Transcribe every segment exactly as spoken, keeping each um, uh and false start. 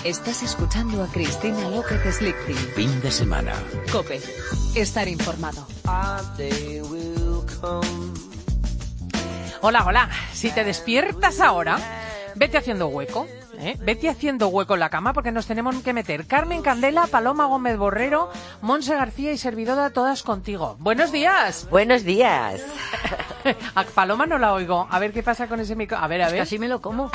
Estás escuchando a Cristina López Slichting. Fin de semana. COPE. Estar informado. Hola, hola. Si te despiertas ahora, vete haciendo hueco. ¿Eh? Vete haciendo hueco en la cama porque nos tenemos que meter Carmen Candela, Paloma Gómez Borrero, Monse García y servidora, todas contigo. ¡Buenos días! ¡Buenos días! A Paloma no la oigo. A ver qué pasa con ese micro. A ver, a ver. Casi me lo como.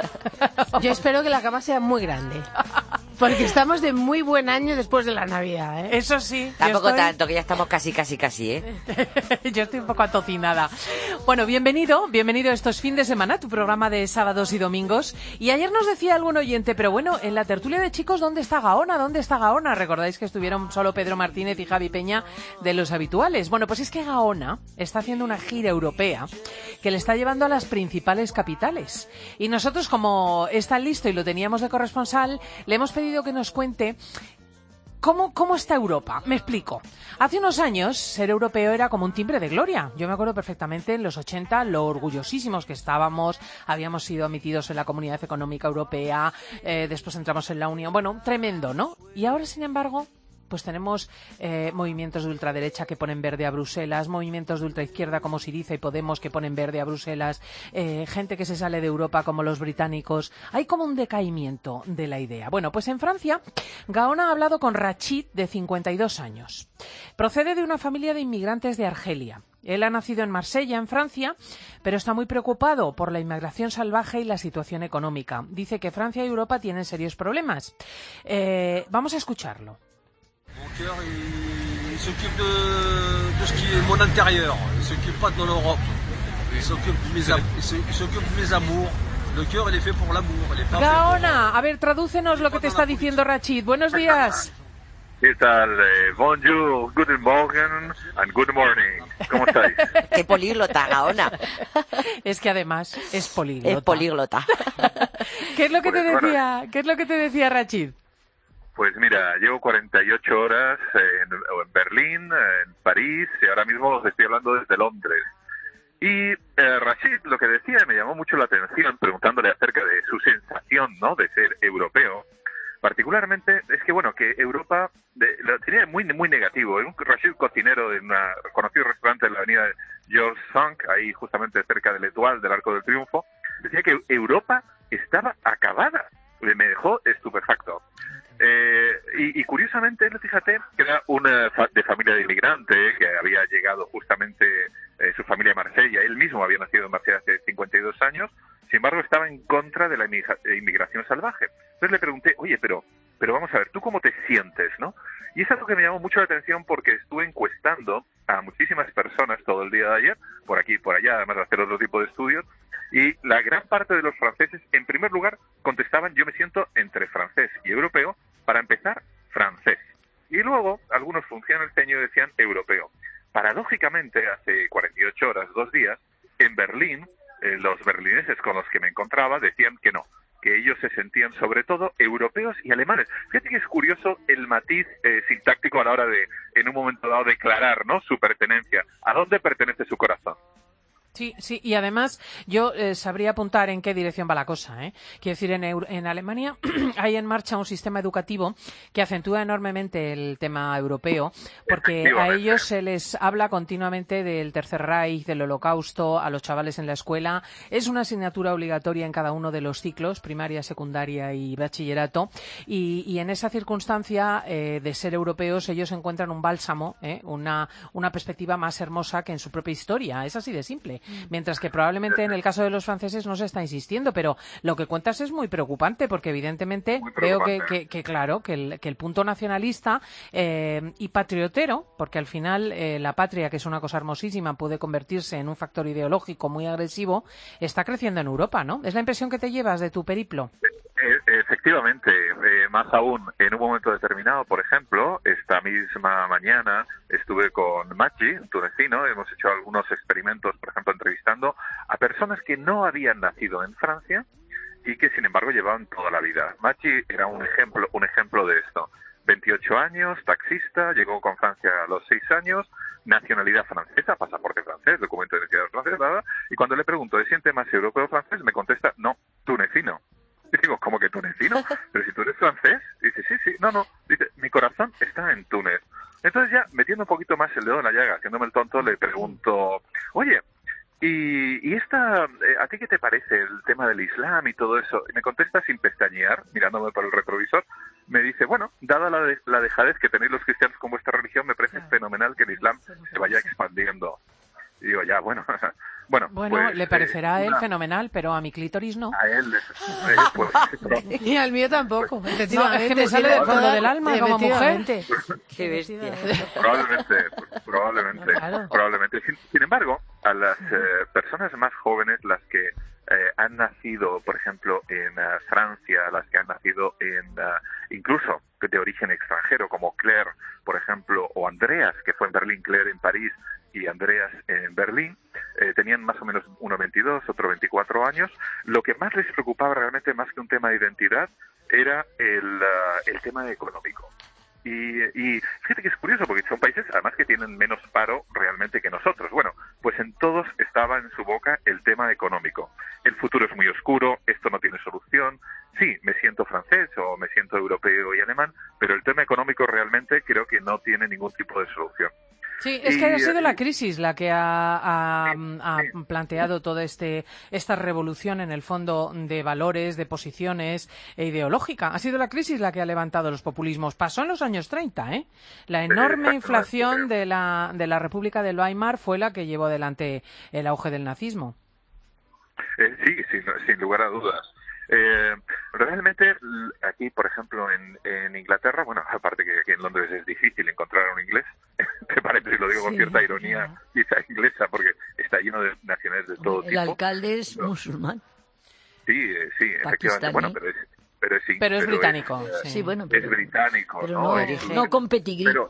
Yo espero que la cama sea muy grande. Porque estamos de muy buen año después de la Navidad, ¿eh? Eso sí. Tampoco estoy... tanto, que ya estamos casi, casi, casi, ¿eh? Yo estoy un poco atocinada. Bueno, bienvenido, bienvenido a estos fin de semana, tu programa de sábados y domingos. Y ayer nos decía algún oyente, pero bueno, en la tertulia de chicos, ¿dónde está Gaona? ¿Dónde está Gaona? Recordáis que estuvieron solo Pedro Martínez y Javi Peña de los habituales. Bueno, pues es que Gaona está haciendo una gira europea que le está llevando a las principales capitales. Y nosotros, como es tan listo y lo teníamos de corresponsal, le hemos pedido que nos cuente ¿Cómo, ¿Cómo está Europa? Me explico. Hace unos años, ser europeo era como un timbre de gloria. Yo me acuerdo perfectamente en los ochenta lo orgullosísimos que estábamos. Habíamos sido admitidos en la Comunidad Económica Europea, eh, después entramos en la Unión. Bueno, tremendo, ¿no? Y ahora, sin embargo, pues tenemos eh, movimientos de ultraderecha que ponen verde a Bruselas, movimientos de ultraizquierda como Syriza y Podemos que ponen verde a Bruselas, eh, gente que se sale de Europa como los británicos. Hay como un decaimiento de la idea. Bueno, pues en Francia, Gaona ha hablado con Rachid, de cincuenta y dos años. Procede de una familia de inmigrantes de Argelia. Él ha nacido en Marsella, en Francia, pero está muy preocupado por la inmigración salvaje y la situación económica. Dice que Francia y Europa tienen serios problemas. Eh, vamos a escucharlo. Mon cœur, il, il s'occupe de, de ce qui est mon intérieur. Il s'occupe pas de l'Europe. Il s'occupe de mes, il s'occupe de mes amours. Le cœur, il est fait pour l'amour. Il est pas Gaona, a ver, tradúcenos lo que te está diciendo Rachid. Buenos días. ¿Qué tal? Eh, bonjour, guten Morgen and good morning. ¿Cómo estáis? ¡Qué políglota, Gaona! Es que además es políglota. Es políglota. ¿Qué es lo que Pues, te decía? bueno. ¿Qué es lo que te decía Rachid? Pues mira, llevo cuarenta y ocho horas en, en Berlín, en París, y ahora mismo os estoy hablando desde Londres. Y eh, Rachid lo que decía me llamó mucho la atención, preguntándole acerca de su sensación, ¿no?, de ser europeo. Particularmente es que, bueno, que Europa de, lo tenía muy muy negativo. Un Rachid, cocinero de un conocido restaurante en la avenida George Sand, ahí justamente cerca del Etoile, del Arco del Triunfo, decía que Europa estaba acabada. Me dejó estupefacto. Eh, y, y curiosamente, fíjate, que era una fa de familia de inmigrante, que había llegado justamente eh, su familia a Marsella. Él mismo había nacido en Marsella hace cincuenta y dos años. Sin embargo, estaba en contra de la inmigración salvaje. Entonces le pregunté, oye, pero, pero vamos a ver, ¿tú cómo te sientes, no? Y es algo que me llamó mucho la atención porque estuve encuestando a muchísimas personas todo el día de ayer, por aquí y por allá, además de hacer otro tipo de estudios, y la gran parte de los franceses, en primer lugar, contestaban, yo me siento entre francés y europeo, para empezar, francés. Y luego, algunos fruncían el ceño y decían europeo. Paradójicamente, hace cuarenta y ocho horas, dos días, en Berlín, eh, los berlineses con los que me encontraba decían que no, que ellos se sentían sobre todo europeos y alemanes. Fíjate que es curioso el matiz eh, sintáctico a la hora de, en un momento dado, declarar, ¿no?, su pertenencia. ¿A dónde pertenece su corazón? Sí, sí, y además yo eh, sabría apuntar en qué dirección va la cosa, ¿eh? Quiero decir, en, Euro en Alemania hay en marcha un sistema educativo que acentúa enormemente el tema europeo, porque a ellos se les habla continuamente del Tercer Reich, del Holocausto, a los chavales en la escuela. Es una asignatura obligatoria en cada uno de los ciclos, primaria, secundaria y bachillerato, y, y en esa circunstancia eh, de ser europeos ellos encuentran un bálsamo, ¿eh? una, una perspectiva más hermosa que en su propia historia. Es así de simple. Mientras que probablemente en el caso de los franceses no se está insistiendo, pero lo que cuentas es muy preocupante porque evidentemente veo que, que, que claro, que el, que el punto nacionalista eh, y patriotero, porque al final eh, la patria, que es una cosa hermosísima, puede convertirse en un factor ideológico muy agresivo, está creciendo en Europa, ¿no? ¿Es la impresión que te llevas de tu periplo? Efectivamente, eh, más aún, en un momento determinado, por ejemplo, esta misma mañana estuve con Machi, un tunecino, hemos hecho algunos experimentos, por ejemplo, entrevistando a personas que no habían nacido en Francia y que, sin embargo, llevaban toda la vida. Machi era un ejemplo, un ejemplo de esto. veintiocho años, taxista, llegó con Francia a los seis años, nacionalidad francesa, pasaporte francés, documento de identidad francesa, y cuando le pregunto, ¿se siente más europeo o francés? Me contesta, no, tunecino. Y digo, ¿cómo que tunecino? Pero si tú eres francés. No, no, dice, mi corazón está en Túnez. Entonces ya, metiendo un poquito más el dedo en la llaga, haciéndome el tonto, le pregunto, oye, ¿y, y esta, eh, a ti qué te parece el tema del Islam y todo eso? Y me contesta sin pestañear, mirándome por el retrovisor, me dice, bueno, dada la, de, la dejadez que tenéis los cristianos con vuestra religión, me parece fenomenal que el Islam se vaya expandiendo. Y digo, ya, bueno, bueno, Bueno, pues, le parecerá eh, a él una- fenomenal, pero a mi clítoris no. a él, eh, pues, no. Y al mío tampoco. No, es que me sale del fondo del alma como mujer. Efectivamente. Qué bestia. Probablemente, probablemente, Claro. probablemente. Sin, sin embargo, a las eh, personas más jóvenes, las que eh, han nacido, por ejemplo, en uh, Francia, las que han nacido en uh, incluso de origen extranjero, como Claire, por ejemplo, o Andreas, que fue en Berlín, Claire en París y Andreas en Berlín, eh, tenían más o menos uno veintidós, otro veinticuatro años. Lo que más les preocupaba realmente, más que un tema de identidad, era el, uh, el tema económico. Y, y fíjate que es curioso, porque son países además que tienen menos paro realmente que nosotros. Bueno, pues en todos estaba en su boca el tema económico. El futuro es muy oscuro, esto no tiene solución. Sí, me siento francés o me siento europeo y alemán, pero el tema económico realmente creo que no tiene ningún tipo de solución. Sí, es Y, que ha sido eh, la crisis la que ha, ha- ha sí. planteado toda este, esta revolución en el fondo de valores, de posiciones e ideológica. Ha sido la crisis la que ha levantado los populismos. Pasó en los años treinta, ¿eh? La enorme Exactamente. inflación de la, de la República del Weimar fue la que llevó adelante el auge del nazismo. Eh, sí, sin, sin lugar a dudas. Eh, realmente l- aquí, por ejemplo, en, en Inglaterra, bueno, aparte que aquí en Londres es difícil encontrar un inglés, te parece, lo digo con Sí, cierta ironía ya. quizá inglesa, porque está lleno de nacionales de todo El tipo. alcalde es No. musulmán. Sí, eh, sí, efectivamente. Pakistaní. Bueno, pero es, pero es, Pero es británico. eh, sí. Sí, bueno, es pero, británico, pero ¿no? no, Es- no con pedigrí. Pero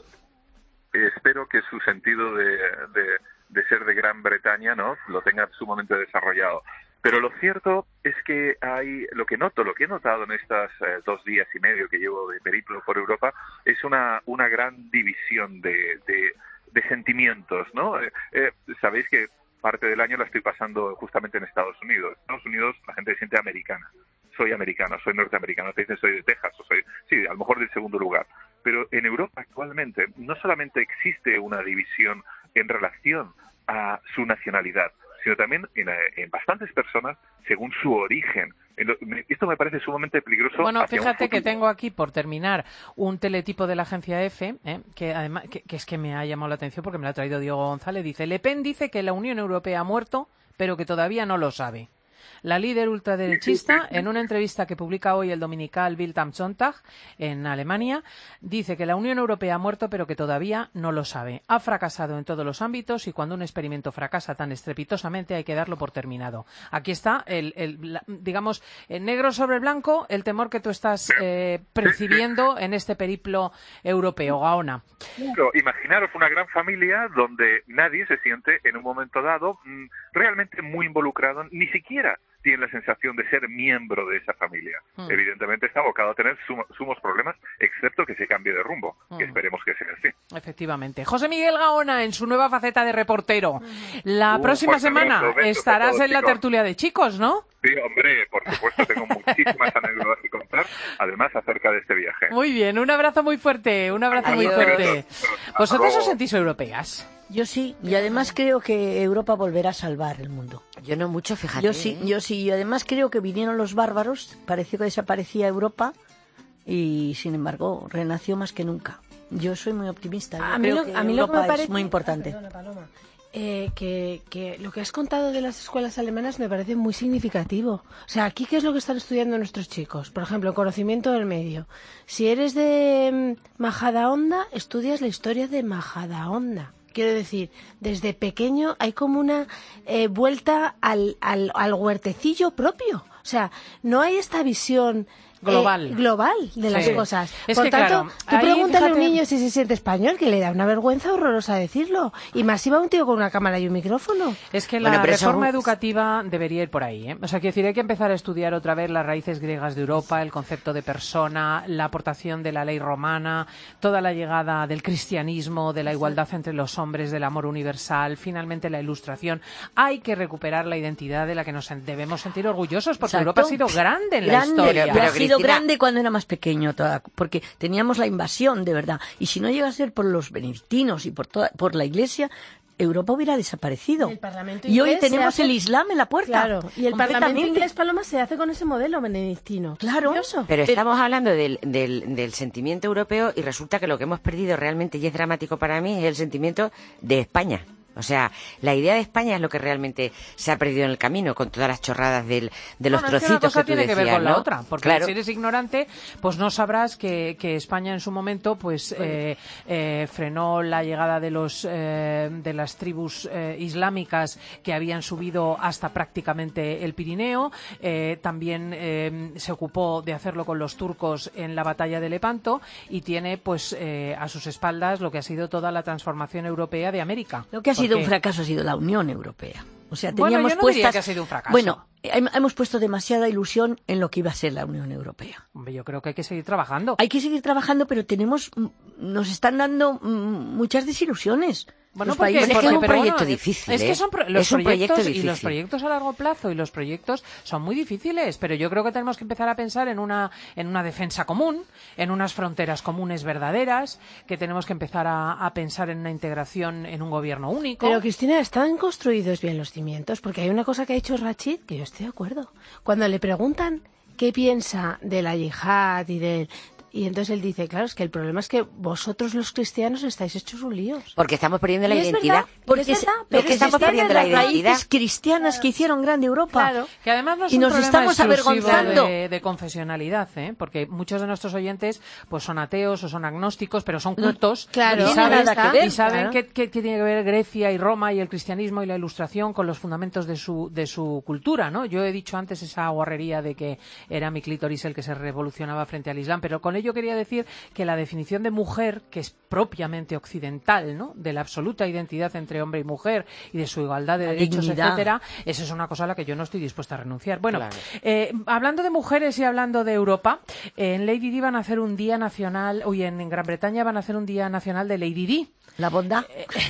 eh, espero que su sentido de, de, de ser de Gran Bretaña, ¿no?, lo tenga sumamente desarrollado. Pero lo cierto es que hay, lo que noto, lo que he notado en estos eh, dos días y medio que llevo de periplo por Europa, es una, una gran división de, de, de sentimientos, ¿no? Eh, eh, sabéis que parte del año la estoy pasando justamente en Estados Unidos. En Estados Unidos la gente se siente americana. Soy americano, soy norteamericano, te dicen soy de Texas, o soy, sí, a lo mejor del segundo lugar. Pero en Europa actualmente no solamente existe una división en relación a su nacionalidad, sino también en, en bastantes personas según su origen. En lo- me- Esto me parece sumamente peligroso. Bueno, hacia un fíjate que futuro. tengo aquí, por terminar, un teletipo de la agencia EFE, ¿eh? que además que, que es que me ha llamado la atención porque me lo ha traído Diego González. Dice, Le Pen dice que la Unión Europea ha muerto, pero que todavía no lo sabe. La líder ultraderechista, en una entrevista que publica hoy el dominical Bild am Sonntag en Alemania, dice que la Unión Europea ha muerto, pero que todavía no lo sabe. Ha fracasado en todos los ámbitos y cuando un experimento fracasa tan estrepitosamente hay que darlo por terminado. Aquí está, el, el- la- digamos, en negro sobre blanco, el temor que tú estás eh, percibiendo en este periplo europeo. Gaona. Claro, imaginaros una gran familia donde nadie se siente en un momento dado mm, realmente muy involucrado, ni siquiera tiene la sensación de ser miembro de esa familia. Mm. Evidentemente está abocado a tener sum- sumos problemas, excepto que se cambie de rumbo, que Mm. esperemos que sea así. Efectivamente. José Miguel Gaona, en su nueva faceta de reportero. La Uh, próxima fuerte semana abrazo, besos a estarás todos, en la chicos. tertulia de chicos, ¿no? Sí, hombre, por supuesto, tengo muchísimas anécdotas que contar, además acerca de este viaje. Muy bien, un abrazo muy fuerte, un abrazo muy Adiós. fuerte. ¿Vosotros Hasta os luego. sentís europeas? Yo sí, y además creo que Europa volverá a salvar el mundo. Yo no mucho, fíjate. Yo sí, ¿eh? yo sí, y además creo que vinieron los bárbaros, pareció que desaparecía Europa y sin embargo renació más que nunca. Yo soy muy optimista. Yo A mí, creo lo, que a mí lo que me Europa parece es muy importante. Perdona, Paloma. Eh, que, que lo que has contado de las escuelas alemanas me parece muy significativo. O sea, aquí, ¿qué es lo que están estudiando nuestros chicos? Por ejemplo, conocimiento del medio. Si eres de mm, Majadahonda, estudias la historia de Majadahonda. Quiero decir, desde pequeño hay como una eh, vuelta al, al, al huertecillo propio. O sea, no hay esta visión eh, Global. global de las Sí. cosas. Es Por que, tanto, claro, tú ahí, pregúntale a un fíjate- niño si se siente español, que le da una vergüenza horrorosa decirlo. Y más si va un tío con una cámara y un micrófono. Es que la Bueno, pero eso- reforma educativa debería ir por ahí, ¿eh? O sea, quiero decir, hay que empezar a estudiar otra vez las raíces griegas de Europa, el concepto de persona, la aportación de la ley romana, toda la llegada del cristianismo, de la igualdad entre los hombres, del amor universal, finalmente la ilustración. Hay que recuperar la identidad de la que nos debemos sentir orgullosos, porque Exacto. Europa ha sido grande en la Grande, historia. y Pero ha sido sido Cristina, grande cuando era más pequeño, toda, porque teníamos la invasión, de verdad. Y si no llega a ser por los benedictinos y por, toda, por la Iglesia, Europa hubiera desaparecido. El Parlamento Y hoy inglés se tenemos hace- el Islam en la puerta. Claro, y el Parlamento completamente. inglés, Paloma, se hace con ese modelo benedictino. Claro. Curioso. Pero estamos hablando del, del, del sentimiento europeo y resulta que lo que hemos perdido realmente, y es dramático para mí, es el sentimiento de España. O sea, la idea de España es lo que realmente se ha perdido en el camino, con todas las chorradas del, de los Bueno, es que una trocitos cosa que tú tiene decías, que ver con ¿no? la otra, porque Claro. si eres ignorante, pues no sabrás que, que España en su momento pues eh, eh, frenó la llegada de los eh, de las tribus eh, islámicas que habían subido hasta prácticamente el Pirineo. Eh, también eh, se ocupó de hacerlo con los turcos en la batalla de Lepanto y tiene pues eh, a sus espaldas lo que ha sido toda la transformación europea de América. Lo que ha sido Porque- un fracaso ha sido la Unión Europea. O sea, Bueno, teníamos yo no puestas... diría que ha sido un fracaso. Bueno, hem- hemos puesto demasiada ilusión en lo que iba a ser la Unión Europea. Hombre, yo creo que hay que seguir trabajando. Hay que seguir trabajando, pero tenemos, mm, nos están dando mm, muchas desilusiones. Bueno, Los porque, países. es que es un pero proyecto bueno, difícil, Es que ¿eh? son pro- los Es un proyecto proyectos y difícil. los proyectos a largo plazo y los proyectos son muy difíciles, pero yo creo que tenemos que empezar a pensar en una en una defensa común, en unas fronteras comunes verdaderas, que tenemos que empezar a, a pensar en una integración en un gobierno único. Pero, Cristina, ¿están construidos bien los cimientos? Porque hay una cosa que ha dicho Rachid que yo estoy de acuerdo. Cuando le preguntan qué piensa de la yihad y del... Y entonces él dice, claro, es que el problema es que vosotros los cristianos estáis hechos un lío. Porque estamos perdiendo la Y es identidad. verdad, Porque es verdad, se- pero lo que es estamos que perdiendo están la en identidad. raíces cristianas que hicieron grande Europa. Claro. Que además no es Y un nos problema estamos exclusivo avergonzando. de, de confesionalidad, ¿eh? Porque muchos de nuestros oyentes pues son ateos o son agnósticos, pero son cultos claro, y no saben, tiene nada que ver, y saben claro. que, que- que tiene que ver Grecia y Roma y el cristianismo y la ilustración con los fundamentos de su, de su cultura, ¿no? Yo he dicho antes esa guarrería de que era mi clítoris el que se revolucionaba frente al Islam, pero con ello quería decir que la definición de mujer, que es propiamente occidental, ¿no? De la absoluta identidad entre hombre y mujer y de su igualdad de La derechos, dignidad. etcétera, eso es una cosa a la que yo no estoy dispuesta a renunciar. Bueno, Claro. eh, hablando de mujeres y hablando de Europa, eh, en Lady Di van a hacer un día nacional, oye, en, en Gran Bretaña van a hacer un día nacional de Lady Di. La bondad.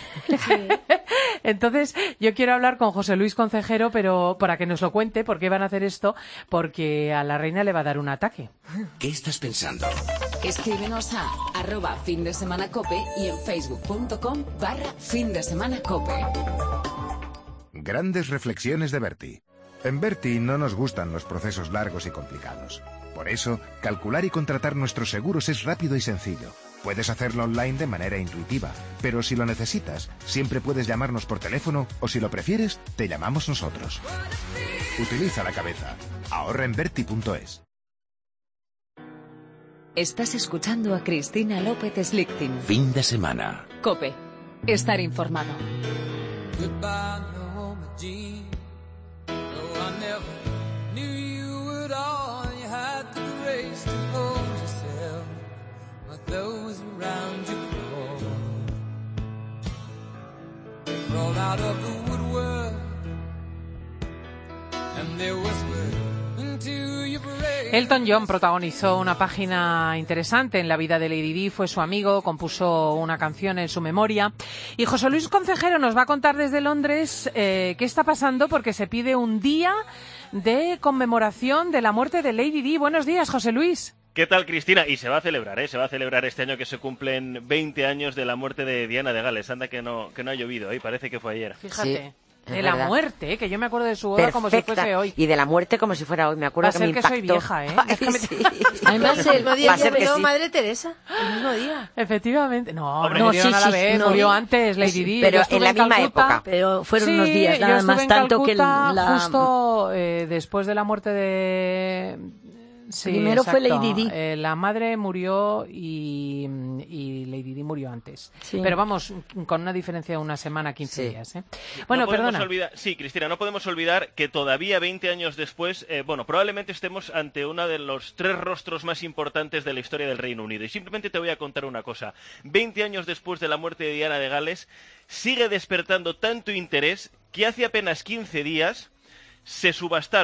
Entonces, yo quiero hablar con José Luis Concejero, pero para que nos lo cuente, por qué van a hacer esto, porque a la reina le va a dar un ataque. ¿Qué estás pensando? Escríbenos a arroba fin de semana cope y en facebook.com barra fin de semana cope. Grandes reflexiones de Berti. En Berti no nos gustan los procesos largos y complicados. Por eso, calcular y contratar nuestros seguros es rápido y sencillo. Puedes hacerlo online de manera intuitiva, pero si lo necesitas, siempre puedes llamarnos por teléfono o si lo prefieres, te llamamos nosotros. Utiliza la cabeza. Ahorra en berti punto es. Estás escuchando a Cristina López Slichting. Fin de semana. Cope. Estar informado. Elton John protagonizó una página interesante en la vida de Lady Di, fue su amigo, compuso una canción en su memoria. Y José Luis Concejero nos va a contar desde Londres eh, qué está pasando porque se pide un día de conmemoración de la muerte de Lady Di. Buenos días, José Luis. ¿Qué tal, Cristina? Y se va a celebrar, ¿eh? Se va a celebrar este año que se cumplen veinte años de la muerte de Diana de Gales. Anda que no, que no ha llovido, ¿eh? Parece que fue ayer. Fíjate. Sí. De Es la verdad. muerte, ¿eh? Que yo me acuerdo de su boda como si Perfecta. fuese hoy. Y de la muerte como si fuera hoy. Me acuerdo Va a que ser me que impactó. soy vieja, ¿eh? Ay, Déjame- sí. Además, El el, mismo día Va a que ser que murió sí. Madre Teresa, el mismo día. Efectivamente. No, Hombre, no no, murieron sí, a la sí, vez, no. murió antes Lady Di. Pero Yo estuve en la misma Calcuta. época. pero fueron Sí, unos días, yo nada estuve más, en tanto que Calcuta la... justo eh, después de la muerte de... Sí, Primero fue exacto. Lady Di. Eh, la madre murió y, y Lady Di murió antes. Sí. Pero vamos, con una diferencia de una semana, quince Sí. días. ¿eh? Bueno, no podemos perdona. olvidar- sí, Cristina, no podemos olvidar que todavía veinte años después, eh, bueno, probablemente estemos ante uno de los tres rostros más importantes de la historia del Reino Unido. Y simplemente te voy a contar una cosa. veinte años después de la muerte de Diana de Gales, sigue despertando tanto interés que hace apenas quince días se subastaron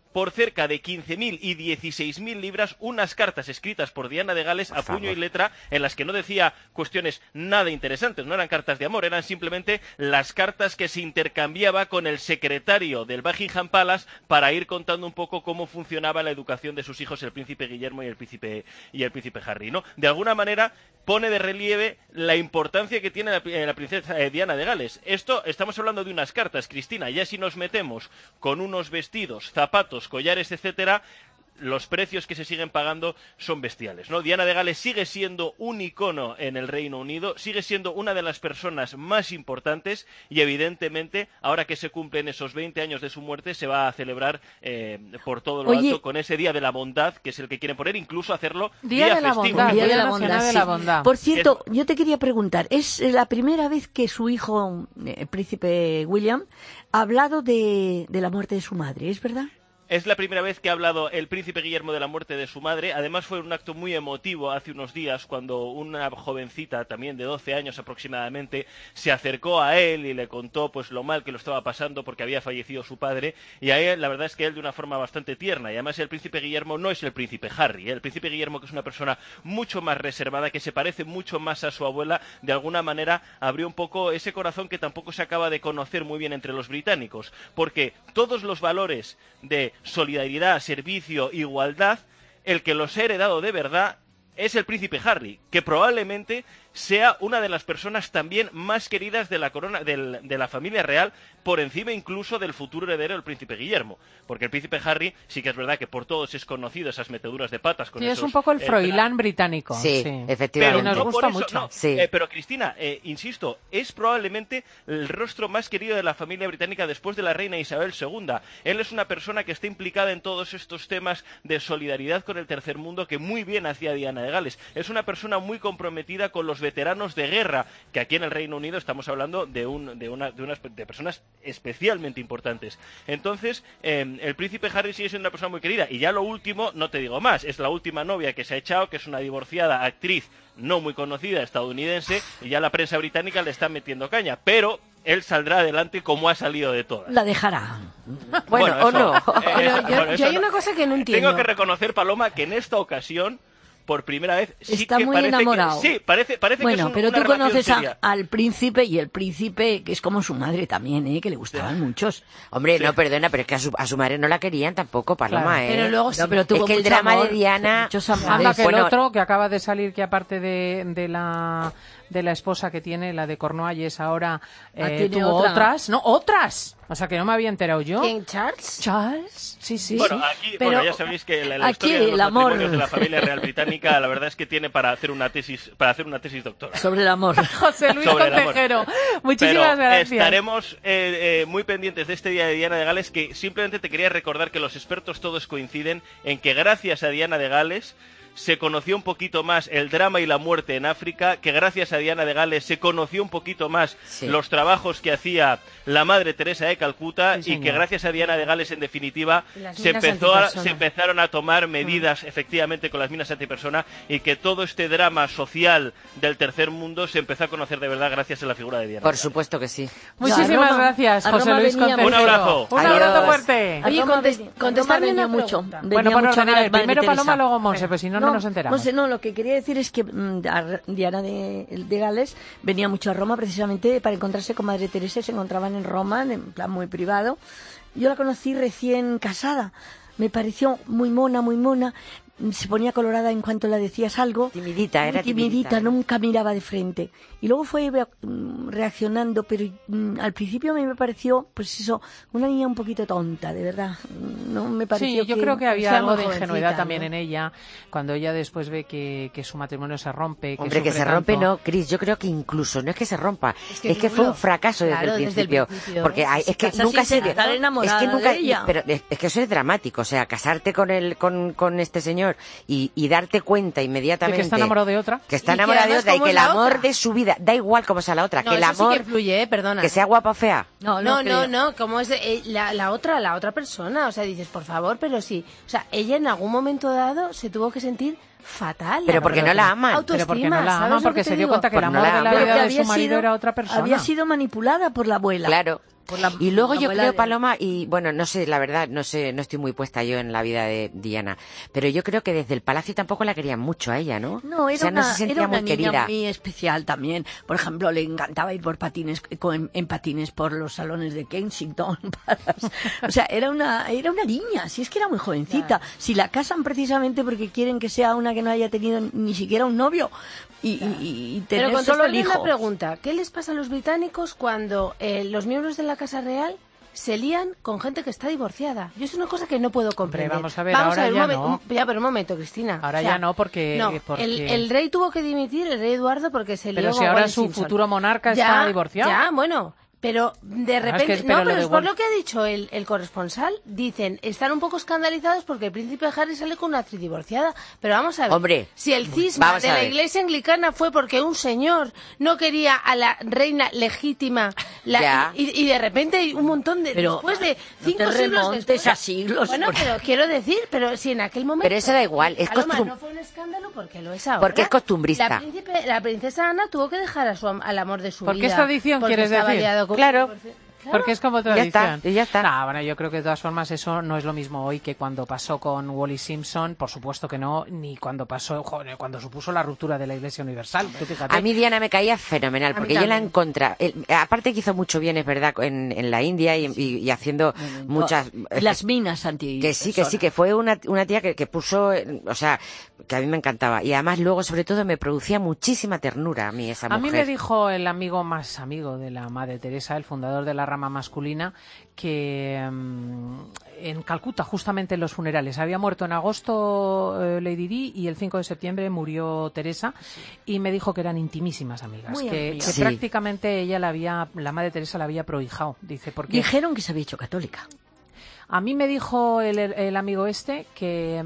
por cerca de quince mil y dieciséis mil libras unas cartas escritas por Diana de Gales a puño y letra en las que no decía cuestiones nada interesantes, no eran cartas de amor, eran simplemente las cartas que se intercambiaba con el secretario del Buckingham Palace para ir contando un poco cómo funcionaba la educación de sus hijos, el príncipe Guillermo y el príncipe y el príncipe Harry, ¿no? De alguna manera pone de relieve la importancia que tiene la, la princesa eh, Diana de Gales. Esto, estamos hablando de unas cartas, Cristina, ya si nos metemos con unos vestidos, zapatos, collares, etcétera, los precios que se siguen pagando son bestiales, ¿no? Diana de Gales sigue siendo un icono en el Reino Unido, sigue siendo una de las personas más importantes y evidentemente ahora que se cumplen esos veinte años de su muerte se va a celebrar eh, por todo lo Oye, alto con ese Día de la Bondad, que es el que quieren poner, incluso hacerlo Día, día de la festivo. Bondad, Día de Día la Nacional Bondad, de sí. la Bondad. Por cierto, yo te quería preguntar, es la primera vez que su hijo, el príncipe William, ha hablado de, de la muerte de su madre, ¿es verdad? Es la primera vez que ha hablado el príncipe Guillermo de la muerte de su madre. Además fue un acto muy emotivo hace unos días cuando una jovencita, también de doce años aproximadamente, se acercó a él y le contó pues lo mal que lo estaba pasando porque había fallecido su padre. Y a él, la verdad es que él de una forma bastante tierna. Y además el príncipe Guillermo no es el príncipe Harry. ¿eh? El príncipe Guillermo, que es una persona mucho más reservada, que se parece mucho más a su abuela, de alguna manera abrió un poco ese corazón que tampoco se acaba de conocer muy bien entre los británicos. Porque todos los valores de solidaridad, servicio, igualdad, el que los ha heredado de verdad es el príncipe Harry, que probablemente sea una de las personas también más queridas de la corona, del, de la familia real, por encima incluso del futuro heredero del príncipe Guillermo. Porque el príncipe Harry sí que es verdad que por todos es conocido esas meteduras de patas. Con Sí, esos, es un poco el eh, Froilán británico. Sí, sí. efectivamente. Pero nos no gusta por eso, mucho. no. Sí. Eh, pero Cristina, eh, insisto, es probablemente el rostro más querido de la familia británica después de la reina Isabel segunda. Él es una persona que está implicada en todos estos temas de solidaridad con el tercer mundo que muy bien hacía Diana de Gales. Es una persona muy comprometida con los veteranos de guerra, que aquí en el Reino Unido estamos hablando de, un, de, una, de unas de personas especialmente importantes. Entonces, eh, el príncipe Harry sigue siendo una persona muy querida. Y ya lo último, no te digo más, es la última novia que se ha echado, que es una divorciada actriz no muy conocida estadounidense, y ya la prensa británica le está metiendo caña. Pero él saldrá adelante como ha salido de todas. La dejará. Bueno, Bueno, o eso- no. eh, Pero eso- yo, bueno, yo eso hay no. una cosa que no entiendo. Tengo que reconocer, Paloma, que en esta ocasión, por primera vez, sí Está que muy parece enamorado. que, sí, parece, parece que es Bueno, un- pero una tú relación conoces a- seria. al príncipe, y el príncipe, que es como su madre también, ¿eh? Que le gustaban muchos. Hombre, no, perdona, pero es que a su, a su madre no la querían tampoco, Paloma, Claro. ¿eh? Pero luego sí. No, pero es tuvo que el mucho drama amor, de Diana... muchos amores. Anda, que Bueno, el otro, que acaba de salir, que aparte de, de la de la esposa que tiene, la de Cornualles, ahora eh, Ah, tiene tuvo otra. otras. No, otras. O sea, que no me había enterado yo. ¿Quién, Charles? Charles. Sí, sí. Bueno, sí. aquí, Pero bueno, ya sabéis que la, la aquí historia de los el amor. matrimonios de la familia real británica, la verdad es que tiene para hacer una tesis, para hacer una tesis doctora. Sobre el amor. José Luis Sobre el amor. Consejero. Muchísimas Pero gracias. estaremos eh, eh, muy pendientes de este día de Diana de Gales, que simplemente te quería recordar que los expertos todos coinciden en que gracias a Diana de Gales se conoció un poquito más el drama y la muerte en África, que gracias a Diana de Gales se conoció un poquito más Sí. los trabajos que hacía la Madre Teresa de Calcuta, Sí, y que señor. gracias a Diana de Gales, en definitiva, Las se, minas empezó a- antipersona. se empezaron a tomar medidas efectivamente con las minas antipersona, y que todo este drama social del tercer mundo se empezó a conocer de verdad gracias a la figura de Diana. Por de Gales. supuesto que sí. Muchísimas A Roma- gracias, a José Roma Luis venía Consejero. Un abrazo. Un Adiós. abrazo fuerte. Oye, A Roma contest- venía- a contestadme Roma venía una mucho. pregunta. Venía Bueno, por mucho a ver ordenar, a Madre primero Teresa. Paloma, luego Monse, pues si no, no, nos enteramos. No sé, no, lo que quería decir es que mm, a- Diana de, de Gales venía mucho a Roma precisamente para encontrarse con Madre Teresa, y se encontraban en Roma, en plan muy privado. Yo la conocí recién casada, me pareció muy mona, muy mona. Se ponía colorada en cuanto le decías algo. Timidita, Muy era timidita, timidita. nunca miraba de frente. Y luego fue mm, reaccionando, pero mm, al principio a mí me pareció, pues eso, una niña un poquito tonta, de verdad. No me pareció Sí, yo que creo que había sea algo muy de jovencita, ingenuidad también ¿no? en ella, cuando ella después ve que, que su matrimonio se rompe. Que Hombre, que sufre se rompe tanto. no, Cris, yo creo que incluso no es que se rompa, Es es que que, es fue nulo. un fracaso desde, Claro, el, desde el principio, principio. porque hay- Se es que casa nunca sin se estar enamorada es que nunca, de ella. pero es, es que eso es dramático, o sea, casarte con el con, con este señor y, y darte cuenta inmediatamente ¿De que está enamorado de otra? que está Y que enamorado de además, otra y ¿cómo que es el la amor otra? de su vida, da igual cómo sea la otra, No, que el eso sí amor que influye, eh, perdona. que sea guapa o fea. No, No, no, no, creo. no, como es de, eh, la, la otra, la otra persona, o sea, dices, por favor, pero sí, o sea, ella en algún momento dado se tuvo que sentir fatal. Pero porque no la aman. Autoestima, Pero porque no la ¿sabes aman, lo porque que se te dio digo? cuenta que el Porque no amor la de la aman. vida Pero de que su marido era otra persona. había sido manipulada por la abuela. Claro. Pues la, y luego la yo creo, de... Paloma, y bueno, no sé, la verdad, no sé, no estoy muy puesta yo en la vida de Diana, pero yo creo que desde el palacio tampoco la querían mucho a ella, ¿no? No, era, o sea, no una, se sentía era una muy niña querida. muy especial también. Por ejemplo, le encantaba ir por patines, con, en patines por los salones de Kensington. O sea, era una, era una niña, si es que era muy jovencita. Claro. Si la casan precisamente porque quieren que sea una que no haya tenido ni siquiera un novio y, claro. y, y tener Pero solo el hijo. una pregunta, ¿qué les pasa a los británicos cuando eh, los miembros de la Casa Real se lían con gente que está divorciada? Yo es una cosa que no puedo comprender. Hombre, vamos a ver, vamos ahora a ver, ya un no. Un, ya, pero un momento, Cristina. Ahora o sea, ya no, porque... No, porque... El, el rey tuvo que dimitir, el rey Eduardo, porque se lió Pero si con ahora Wallis su Simpson. futuro monarca ya, está divorciado. Ya, bueno... Pero de repente, no, es que, pero no, pero lo es por igual... lo que ha dicho el, el corresponsal, dicen, están un poco escandalizados porque el príncipe Harry sale con una actriz divorciada. Pero vamos a ver, Hombre, si el cisma de la ver. iglesia anglicana fue porque un señor no quería a la reina legítima, la, y, y de repente un montón de, pero, después de cinco no te siglos después, a siglos. Bueno, porque... pero quiero decir, pero si en aquel momento... Pero eso da igual, es Paloma, costum... no fue un escándalo porque lo es ahora. Porque es costumbrista. La, príncipe, la princesa Ana tuvo que dejar a su, al amor de su ¿Por vida. qué es tradición, quieres decir? Con... Claro. Claro. Porque es como tradición. Ya está, y ya está. No, bueno, yo creo que de todas formas eso no es lo mismo hoy que cuando pasó con Wallis Simpson, por supuesto que no, ni cuando pasó, joder, cuando supuso la ruptura de la Iglesia Universal. Tú fíjate. A mí Diana me caía fenomenal, porque yo la en contra. El, aparte que hizo mucho bien, es verdad, en, en la India y, y, y haciendo no, muchas... Las minas anti. Que sí, que sí, que fue una, una tía que, que puso, o sea, que a mí me encantaba. Y además luego, sobre todo, me producía muchísima ternura a mí esa mujer. A mí me dijo el amigo más amigo de la Madre Teresa, el fundador de la rama masculina, que um, en Calcuta, justamente en los funerales, había muerto en agosto uh, Lady Di y el cinco de septiembre murió Teresa, sí. Y me dijo que eran intimísimas amigas, Muy que, que sí. prácticamente ella la había, la Madre Teresa la había prohijado, dice, porque dijeron que se había hecho católica. A mí me dijo el, el amigo este que,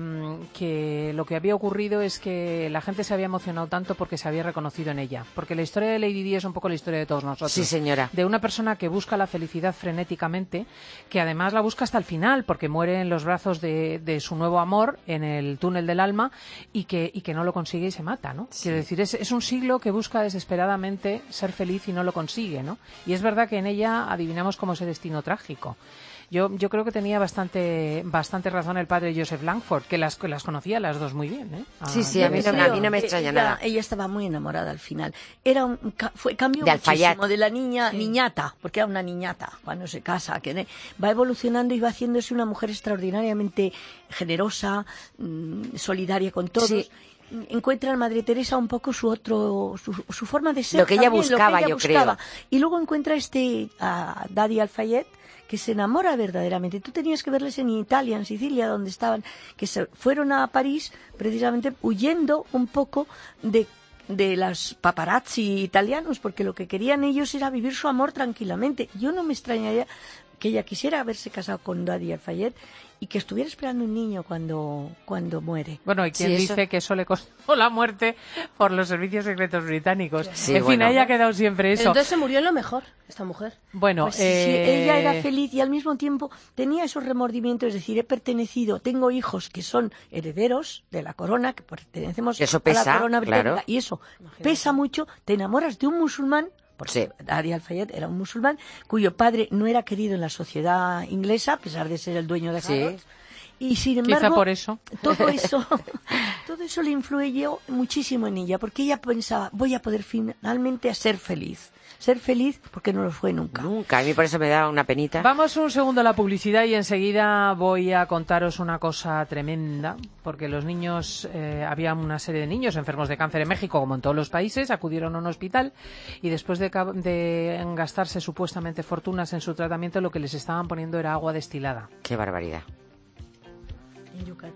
que lo que había ocurrido es que la gente se había emocionado tanto porque se había reconocido en ella. Porque la historia de Lady Di es un poco la historia de todos nosotros. Sí, señora. De una persona que busca la felicidad frenéticamente, que además la busca hasta el final porque muere en los brazos de, de su nuevo amor en el túnel del alma y que, y que no lo consigue y se mata, ¿no? Sí. Quiero decir, es, es un siglo que busca desesperadamente ser feliz y no lo consigue, ¿no? Y es verdad que en ella adivinamos como ese destino trágico. Yo, yo creo que tenía bastante bastante razón el padre Joseph Langford, que las, que las conocía las dos muy bien, ¿eh? A, sí, sí, a mí, no, a mí no me extraña ella, nada. Ella estaba muy enamorada al final. Era un, fue cambio de muchísimo Alfayet. De la niña, sí. niñata, porque era una niñata cuando se casa, que va evolucionando y va haciéndose una mujer extraordinariamente generosa, mmm, solidaria con todos. Sí. Encuentra en Madre Teresa un poco su otro su, su forma de ser, lo que ella también, buscaba, lo que ella yo buscaba. creo. Y luego encuentra este a Daddy Alfayet, que se enamora verdaderamente. Tú tenías que verles en Italia, en Sicilia, donde estaban, que se fueron a París precisamente huyendo un poco de de las paparazzi italianos, porque lo que querían ellos era vivir su amor tranquilamente. Yo no me extrañaría que ella quisiera haberse casado con Daddy Alfayet y que estuviera esperando un niño cuando, cuando muere. Bueno, y quien sí, dice eso... que eso le costó la muerte por los servicios secretos británicos. Sí, en fin, bueno. ahí ha quedado siempre eso. Entonces se murió en lo mejor, esta mujer. Bueno, pues, eh... sí, ella era feliz y al mismo tiempo tenía esos remordimientos, es decir, he pertenecido, tengo hijos que son herederos de la corona, que pertenecemos eso pesa, a la corona británica, claro. Y eso Imagínate. Pesa mucho, te enamoras de un musulmán, porque sí. Daddy Alfayet era un musulmán, cuyo padre no era querido en la sociedad inglesa, a pesar de ser el dueño de Harrods. Sí. Y sin embargo, quizá por eso. todo eso, todo eso le influyó muchísimo en ella, porque ella pensaba, voy a poder finalmente a ser feliz. Ser feliz porque no lo fue nunca. Nunca, a mí por eso me da una penita. Vamos un segundo a la publicidad y enseguida voy a contaros una cosa tremenda, porque los niños, eh, había una serie de niños enfermos de cáncer en México, como en todos los países, acudieron a un hospital y después de, de gastarse supuestamente fortunas en su tratamiento, lo que les estaban poniendo era agua destilada. Qué barbaridad. En Yucatán.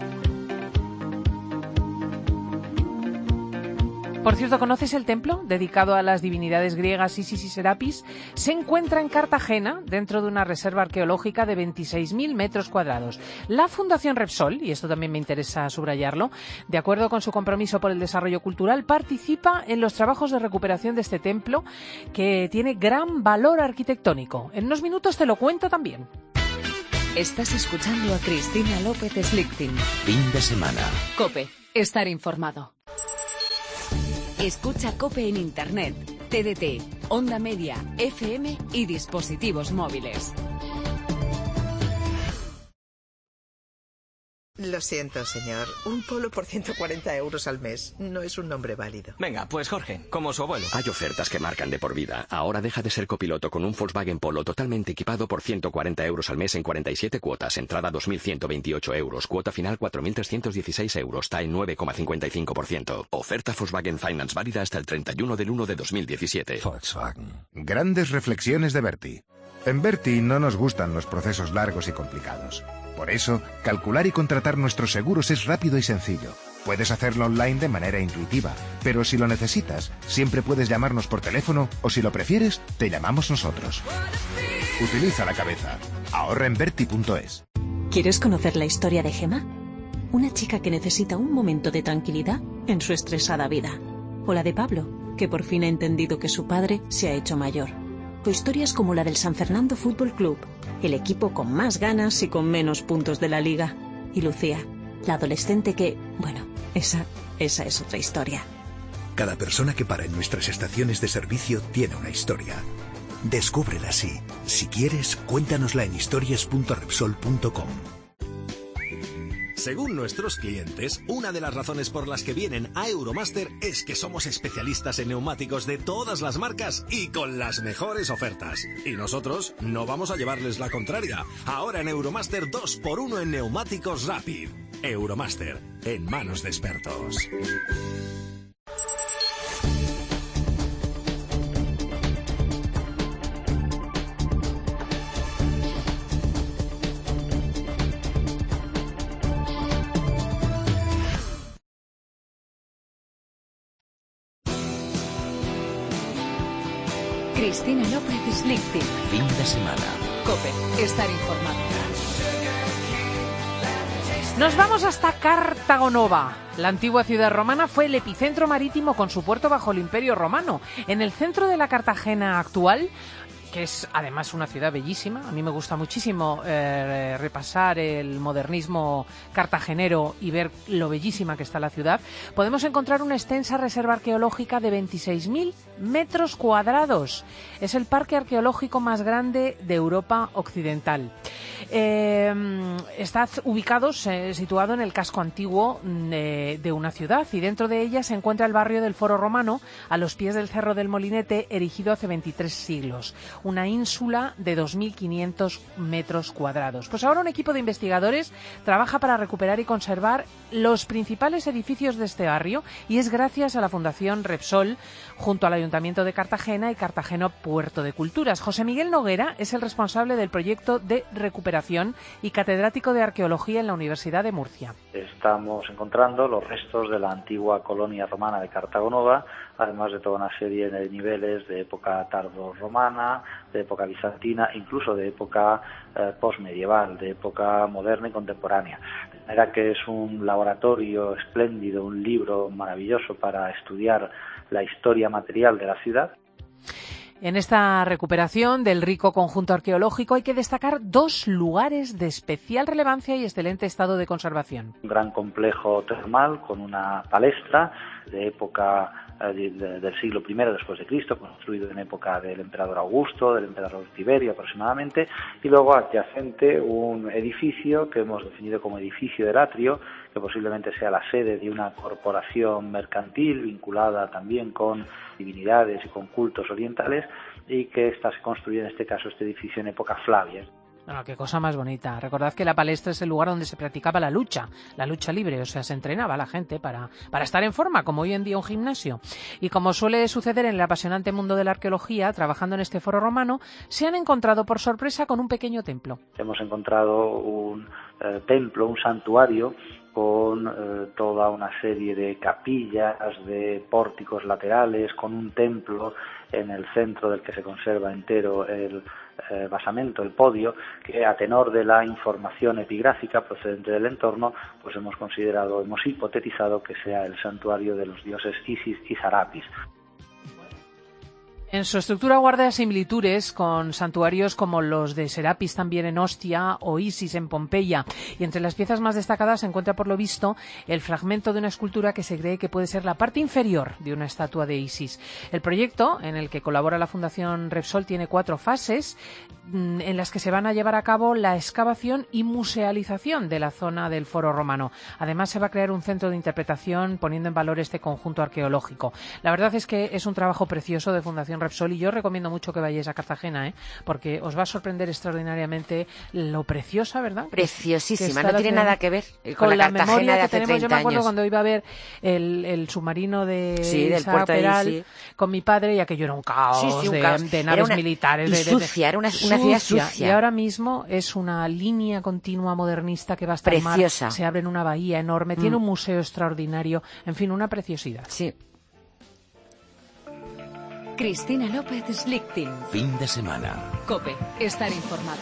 Por cierto, ¿conoces el templo dedicado a las divinidades griegas Isis y Serapis? Se encuentra en Cartagena, dentro de una reserva arqueológica de veintiséis mil metros cuadrados. La Fundación Repsol, y esto también me interesa subrayarlo, de acuerdo con su compromiso por el desarrollo cultural, participa en los trabajos de recuperación de este templo, que tiene gran valor arquitectónico. En unos minutos te lo cuento también. Estás escuchando a Cristina López Slichting. Fin de semana. COPE. Estar informado. Escucha COPE en Internet, T D T, onda media, F M y dispositivos móviles. Lo siento, señor. Un Polo por ciento cuarenta euros al mes no es un nombre válido. Venga, pues Jorge, como su abuelo. Hay ofertas que marcan de por vida. Ahora deja de ser copiloto con un Volkswagen Polo totalmente equipado por ciento cuarenta euros al mes en cuarenta y siete cuotas. Entrada dos mil ciento veintiocho euros. Cuota final cuatro mil trescientos dieciséis euros. T A E nueve coma cincuenta y cinco por ciento. Oferta Volkswagen Finance válida hasta el treinta y uno del uno de dos mil diecisiete. Volkswagen. Grandes reflexiones de Berti. En Berti no nos gustan los procesos largos y complicados. Por eso, calcular y contratar nuestros seguros es rápido y sencillo. Puedes hacerlo online de manera intuitiva, pero si lo necesitas, siempre puedes llamarnos por teléfono o si lo prefieres, te llamamos nosotros. Utiliza la cabeza. Ahorra en Berti punto es. ¿Quieres conocer la historia de Gemma? Una chica que necesita un momento de tranquilidad en su estresada vida. O la de Pablo, que por fin ha entendido que su padre se ha hecho mayor. O historias como la del San Fernando Fútbol Club, el equipo con más ganas y con menos puntos de la liga. Y Lucía, la adolescente que, bueno, esa, esa es otra historia. Cada persona que para en nuestras estaciones de servicio tiene una historia. Descúbrela así. Si quieres, cuéntanosla en historias punto repsol punto com. Según nuestros clientes, una de las razones por las que vienen a Euromaster es que somos especialistas en neumáticos de todas las marcas y con las mejores ofertas. Y nosotros no vamos a llevarles la contraria. Ahora en Euromaster dos por uno en neumáticos Rapid. Euromaster, en manos de expertos. Cristina López Slichting. Fin de semana. COPE. Estar informado. Nos vamos hasta Cartagonova. La antigua ciudad romana fue el epicentro marítimo con su puerto bajo el Imperio Romano. En el centro de la Cartagena actual, que es además una ciudad bellísima. A mí me gusta muchísimo eh, repasar el modernismo cartagenero y ver lo bellísima que está la ciudad. Podemos encontrar una extensa reserva arqueológica de veintiséis mil metros cuadrados. Es el parque arqueológico más grande de Europa Occidental. Eh, está ubicado, eh, situado en el casco antiguo de, de una ciudad, y dentro de ella se encuentra el barrio del Foro Romano, a los pies del Cerro del Molinete, erigido hace veintitrés siglos. Una ínsula de dos mil quinientos metros cuadrados. Pues ahora un equipo de investigadores trabaja para recuperar y conservar los principales edificios de este barrio, y es gracias a la Fundación Repsol, junto al Ayuntamiento de Cartagena y Cartagena Puerto de Culturas. José Miguel Noguera es el responsable del proyecto de recuperación y catedrático de arqueología en la Universidad de Murcia. Estamos encontrando los restos de la antigua colonia romana de Cartagonova, además de toda una serie de niveles de época tardorromana, de época bizantina, incluso de época eh, postmedieval, de época moderna y contemporánea. De manera que es un laboratorio espléndido, un libro maravilloso para estudiar la historia material de la ciudad. En esta recuperación del rico conjunto arqueológico hay que destacar dos lugares de especial relevancia y excelente estado de conservación. Un gran complejo termal con una palestra de época eh, de, del siglo primero después de Cristo, construido en época del emperador Augusto, del emperador Tiberio aproximadamente, y luego adyacente un edificio que hemos definido como edificio del atrio, que posiblemente sea la sede de una corporación mercantil vinculada también con divinidades y con cultos orientales, y que está se construye en este caso este edificio en época Flavia. Bueno, qué cosa más bonita. Recordad que la palestra es el lugar donde se practicaba la lucha, la lucha libre, o sea, se entrenaba a la gente para, para estar en forma, como hoy en día un gimnasio. Y como suele suceder en el apasionante mundo de la arqueología, trabajando en este foro romano, se han encontrado por sorpresa con un pequeño templo. Hemos encontrado un eh, templo, un santuario, con eh, toda una serie de capillas, de pórticos laterales, con un templo en el centro del que se conserva entero el eh, basamento, el podio, que a tenor de la información epigráfica procedente del entorno, pues hemos considerado, hemos hipotetizado que sea el santuario de los dioses Isis y Serapis. En su estructura guarda similitudes con santuarios como los de Serapis también en Ostia o Isis en Pompeya, y entre las piezas más destacadas se encuentra por lo visto el fragmento de una escultura que se cree que puede ser la parte inferior de una estatua de Isis. El proyecto, en el que colabora la Fundación Repsol, tiene cuatro fases en las que se van a llevar a cabo la excavación y musealización de la zona del Foro Romano. Además, se va a crear un centro de interpretación poniendo en valor este conjunto arqueológico. La verdad es que es un trabajo precioso de Fundación Repsol y yo recomiendo mucho que vayáis a Cartagena, ¿eh? Porque os va a sorprender extraordinariamente lo preciosa, ¿verdad? Preciosísima, no tiene nada que ver con, con la, la Cartagena de hace tenemos. Yo me acuerdo años. Cuando iba a ver el, el submarino de sí, del puerto Peral ahí, sí. con mi padre, y aquello era un caos, sí, sí, un de, caos. de naves una, militares. Y de, sucia, de, era una, sucia, una ciudad sucia. Y ahora mismo es una línea continua modernista que va hasta el mar, se abre en una bahía enorme, mm. tiene un museo extraordinario, en fin, una preciosidad. Sí. Cristina López Slichting. Fin de semana. COPE. Estar informado.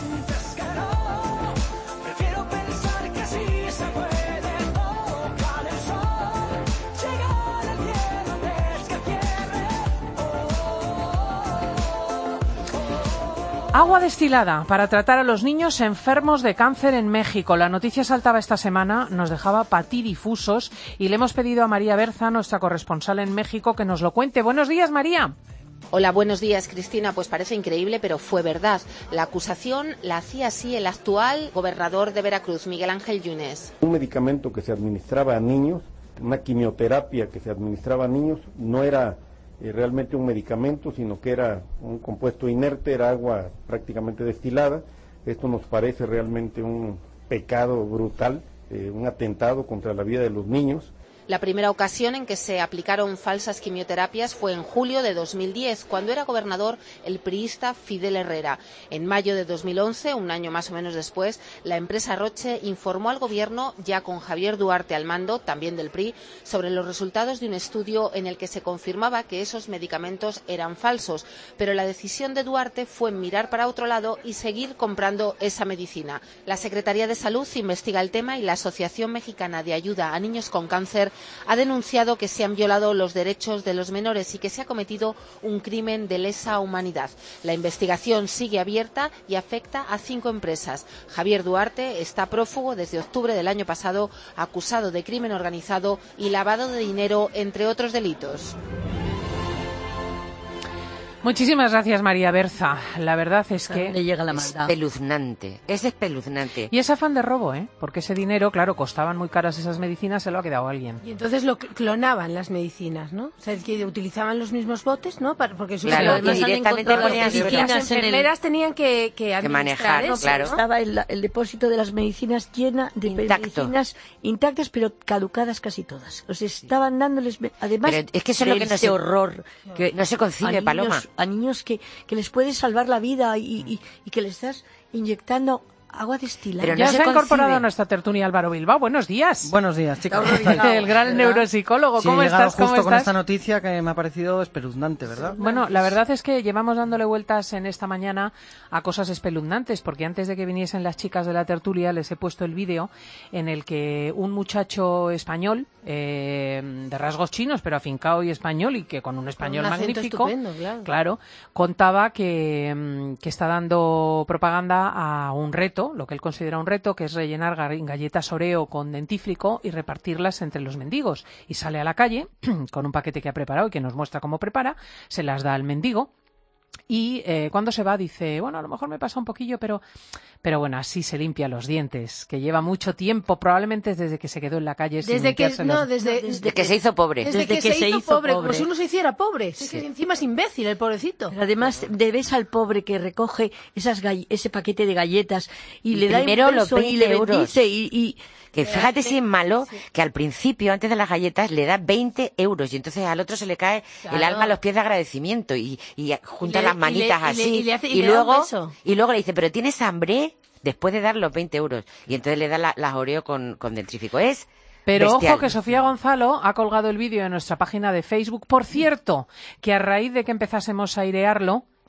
Agua destilada para tratar a los niños enfermos de cáncer en México. La noticia saltaba esta semana, nos dejaba patidifusos y le hemos pedido a María Berza, nuestra corresponsal en México, que nos lo cuente. Buenos días, María. Hola, buenos días, Cristina. Pues parece increíble, pero fue verdad. La acusación la hacía así el actual gobernador de Veracruz, Miguel Ángel Yunes. Un medicamento que se administraba a niños, una quimioterapia que se administraba a niños, no era eh, realmente un medicamento, sino que era un compuesto inerte, era agua prácticamente destilada. Esto nos parece realmente un pecado brutal, eh, un atentado contra la vida de los niños. La primera ocasión en que se aplicaron falsas quimioterapias fue en julio de dos mil diez, cuando era gobernador el priista Fidel Herrera. En mayo de dos mil once, un año más o menos después, la empresa Roche informó al gobierno, ya con Javier Duarte al mando, también del P R I, sobre los resultados de un estudio en el que se confirmaba que esos medicamentos eran falsos. Pero la decisión de Duarte fue mirar para otro lado y seguir comprando esa medicina. La Secretaría de Salud investiga el tema y la Asociación Mexicana de Ayuda a Niños con Cáncer ha denunciado que se han violado los derechos de los menores y que se ha cometido un crimen de lesa humanidad. La investigación sigue abierta y afecta a cinco empresas. Javier Duarte está prófugo desde octubre del año pasado, acusado de crimen organizado y lavado de dinero, entre otros delitos. Muchísimas gracias, María Berza. La verdad es que le llega la maldad. Es espeluznante, es espeluznante. Y es afán de robo, ¿eh? Porque ese dinero, claro, costaban muy caras esas medicinas, se lo ha quedado alguien. Y entonces lo clonaban las medicinas, ¿no? O sea, que utilizaban los mismos botes, ¿no? Porque sus claro, además y directamente ponían las medicinas, enfermeras el... tenían que, que, que manejar, eso, claro. ¿no? Estaba el, el depósito de las medicinas llena de Intacto. medicinas intactas, pero caducadas casi todas. O sea, estaban dándoles, además, pero es que eso es lo que no se, horror que no se concibe, a niños, Paloma. A niños que que les puedes salvar la vida y, y, y que les estás inyectando agua destilada. Pero no ya se, se ha incorporado a nuestra tertulia Álvaro Bilbao. Buenos días. Buenos días, chicos. El gran neuropsicólogo. Sí, ¿Cómo he estás? justo ¿Cómo con estás? Esta noticia que me ha parecido espeluznante, ¿verdad? Bueno, la verdad es que llevamos dándole vueltas en esta mañana a cosas espeluznantes, porque antes de que viniesen las chicas de la tertulia les he puesto el vídeo en el que un muchacho español, eh, de rasgos chinos, pero afincado y español, y que con un español un magnífico, claro. claro, contaba que, que está dando propaganda a un reto, lo que él considera un reto, que es rellenar galletas Oreo con dentífrico y repartirlas entre los mendigos. Y sale a la calle con un paquete que ha preparado y que nos muestra cómo prepara, se las da al mendigo. Y eh, cuando se va dice, bueno, a lo mejor me pasa un poquillo, pero pero bueno, así se limpia los dientes, que lleva mucho tiempo, probablemente desde que se quedó en la calle sin desde que limpiarse no, los... desde, desde, desde que se hizo pobre. Desde, desde que, que se, se hizo, hizo pobre, pobre, como si uno se hiciera pobre. Sí. Es que encima es imbécil el pobrecito. Pero además, ves al pobre que recoge esas gall- ese paquete de galletas y, y le da primero los y le bendice y... y que fíjate si es malo que al principio, antes de las galletas, le da veinte euros y entonces al otro se le cae claro. el alma a los pies de agradecimiento y, y junta y le, las manitas y le, así y, le, y, le hace, y, y le luego un y luego le dice, pero ¿tienes hambre? Después de dar los veinte euros y entonces le da la, las Oreo con, con dentrífico. Es Pero bestial. Ojo que Sofía Gonzalo ha colgado el vídeo en nuestra página de Facebook. Por cierto, que a raíz de que empezásemos a airearlo,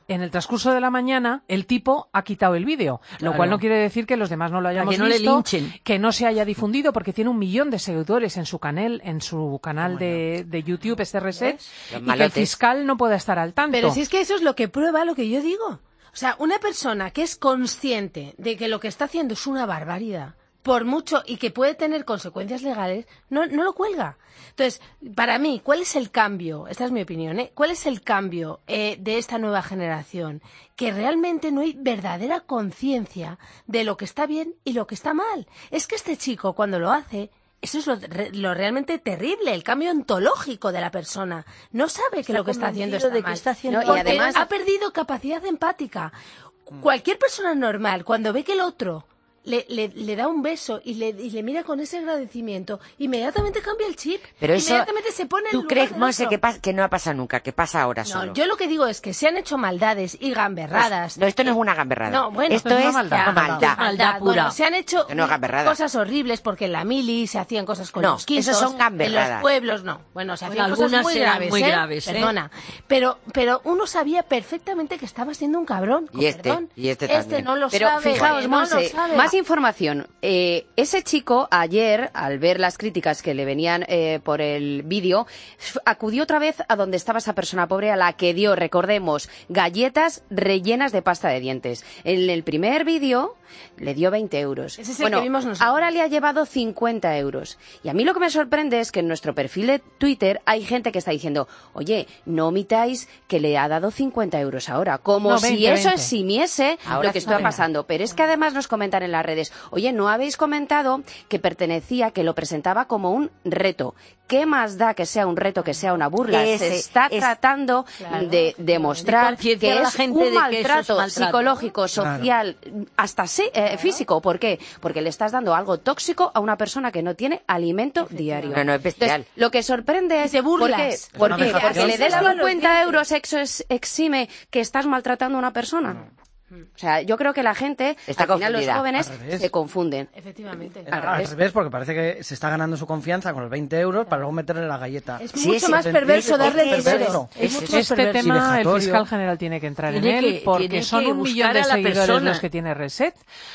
en el transcurso de la mañana el tipo ha quitado el vídeo, Claro. lo cual no quiere decir que los demás no lo hayamos que no le visto, linchen. que no se haya difundido, porque tiene un millón de seguidores en su canal, en su canal de, de YouTube, este reset, Los y que el malotes. fiscal no pueda estar al tanto. Pero si es que eso es lo que prueba lo que yo digo. O sea, una persona que es consciente de que lo que está haciendo es una barbaridad, por mucho, y que puede tener consecuencias legales, no, no lo cuelga. Entonces, para mí, ¿cuál es el cambio? Esta es mi opinión, ¿eh? ¿Cuál es el cambio eh, de esta nueva generación? Que realmente no hay verdadera conciencia de lo que está bien y lo que está mal. Es que este chico, cuando lo hace, eso es lo, re- lo realmente terrible, el cambio ontológico de la persona. No sabe que Está lo que está haciendo convencido está de que mal. está haciendo No, y mal. además ha perdido capacidad empática. Cualquier persona normal, cuando ve que el otro le, le, le da un beso y le, y le mira con ese agradecimiento, inmediatamente cambia el chip. Pero eso, inmediatamente se pone en ¿tú el crees, lugar del Monse, otro. que, pas- que no ha pasado nunca, que pasa ahora No, solo? yo lo que digo es que se han hecho maldades y gamberradas. No, esto no es una gamberrada. No, bueno, esto es maldad, maldad. maldad pura. Bueno, se han hecho No, gamberrada. cosas horribles porque en la mili se hacían cosas con No, los quintos. eso son En gamberradas. los pueblos no. Bueno, se Bueno, hacían cosas algunas muy eran graves, muy ¿eh? graves, ¿eh? Perdona. Pero, pero uno sabía perfectamente que estaba siendo un cabrón. con Y este, perdón. y este Este también. no lo Pero sabe. fijaos, no lo Monse, sabe. más información. Eh, ese chico ayer, al ver las críticas que le venían eh, por el vídeo, f- acudió otra vez a donde estaba esa persona pobre a la que dio, recordemos, galletas rellenas de pasta de dientes. En el primer vídeo le dio veinte euros. Ese es el bueno, que vimos nosotros. ahora le ha llevado cincuenta euros. Y a mí lo que me sorprende es que en nuestro perfil de Twitter hay gente que está diciendo, oye, no omitáis que le ha dado cincuenta euros ahora, como No, si veinte, eso veinte. eximiese Ahora lo que está cincuenta. pasando. Pero es que además nos comentan en las redes, oye, no habéis comentado que pertenecía, que lo presentaba como un reto. ¿Qué más da que sea un reto, que sea una burla? Ese Se está es- tratando Claro, de demostrar de concienciar que a la es gente un de que eso es maltrato maltrato. psicológico, social, hasta sí, eh, físico. ¿Por qué? Porque le estás dando algo tóxico a una persona que no tiene alimento diario. No, no, es bestial. Entonces, lo que sorprende es... te burlas. ¿Por qué? ¿Por una qué? vejación. Porque le des Lavan los cincuenta dientes. euros, eso es- exime que estás maltratando a una persona. O sea, yo creo que la gente, Está al final los confundida. jóvenes, Al revés. se confunden. Efectivamente. Al Al revés. revés, porque parece que se está ganando su confianza con los veinte euros para luego meterle la galleta. Es Sí, mucho sí, más sí, perverso sí, darle sí, dinero. perverso. Es mucho más Este perverso. tema el vejatorio. fiscal general tiene que entrar en Tiene él que- porque tiene son que un millón buscar de a la seguidores persona. los que tiene Reset,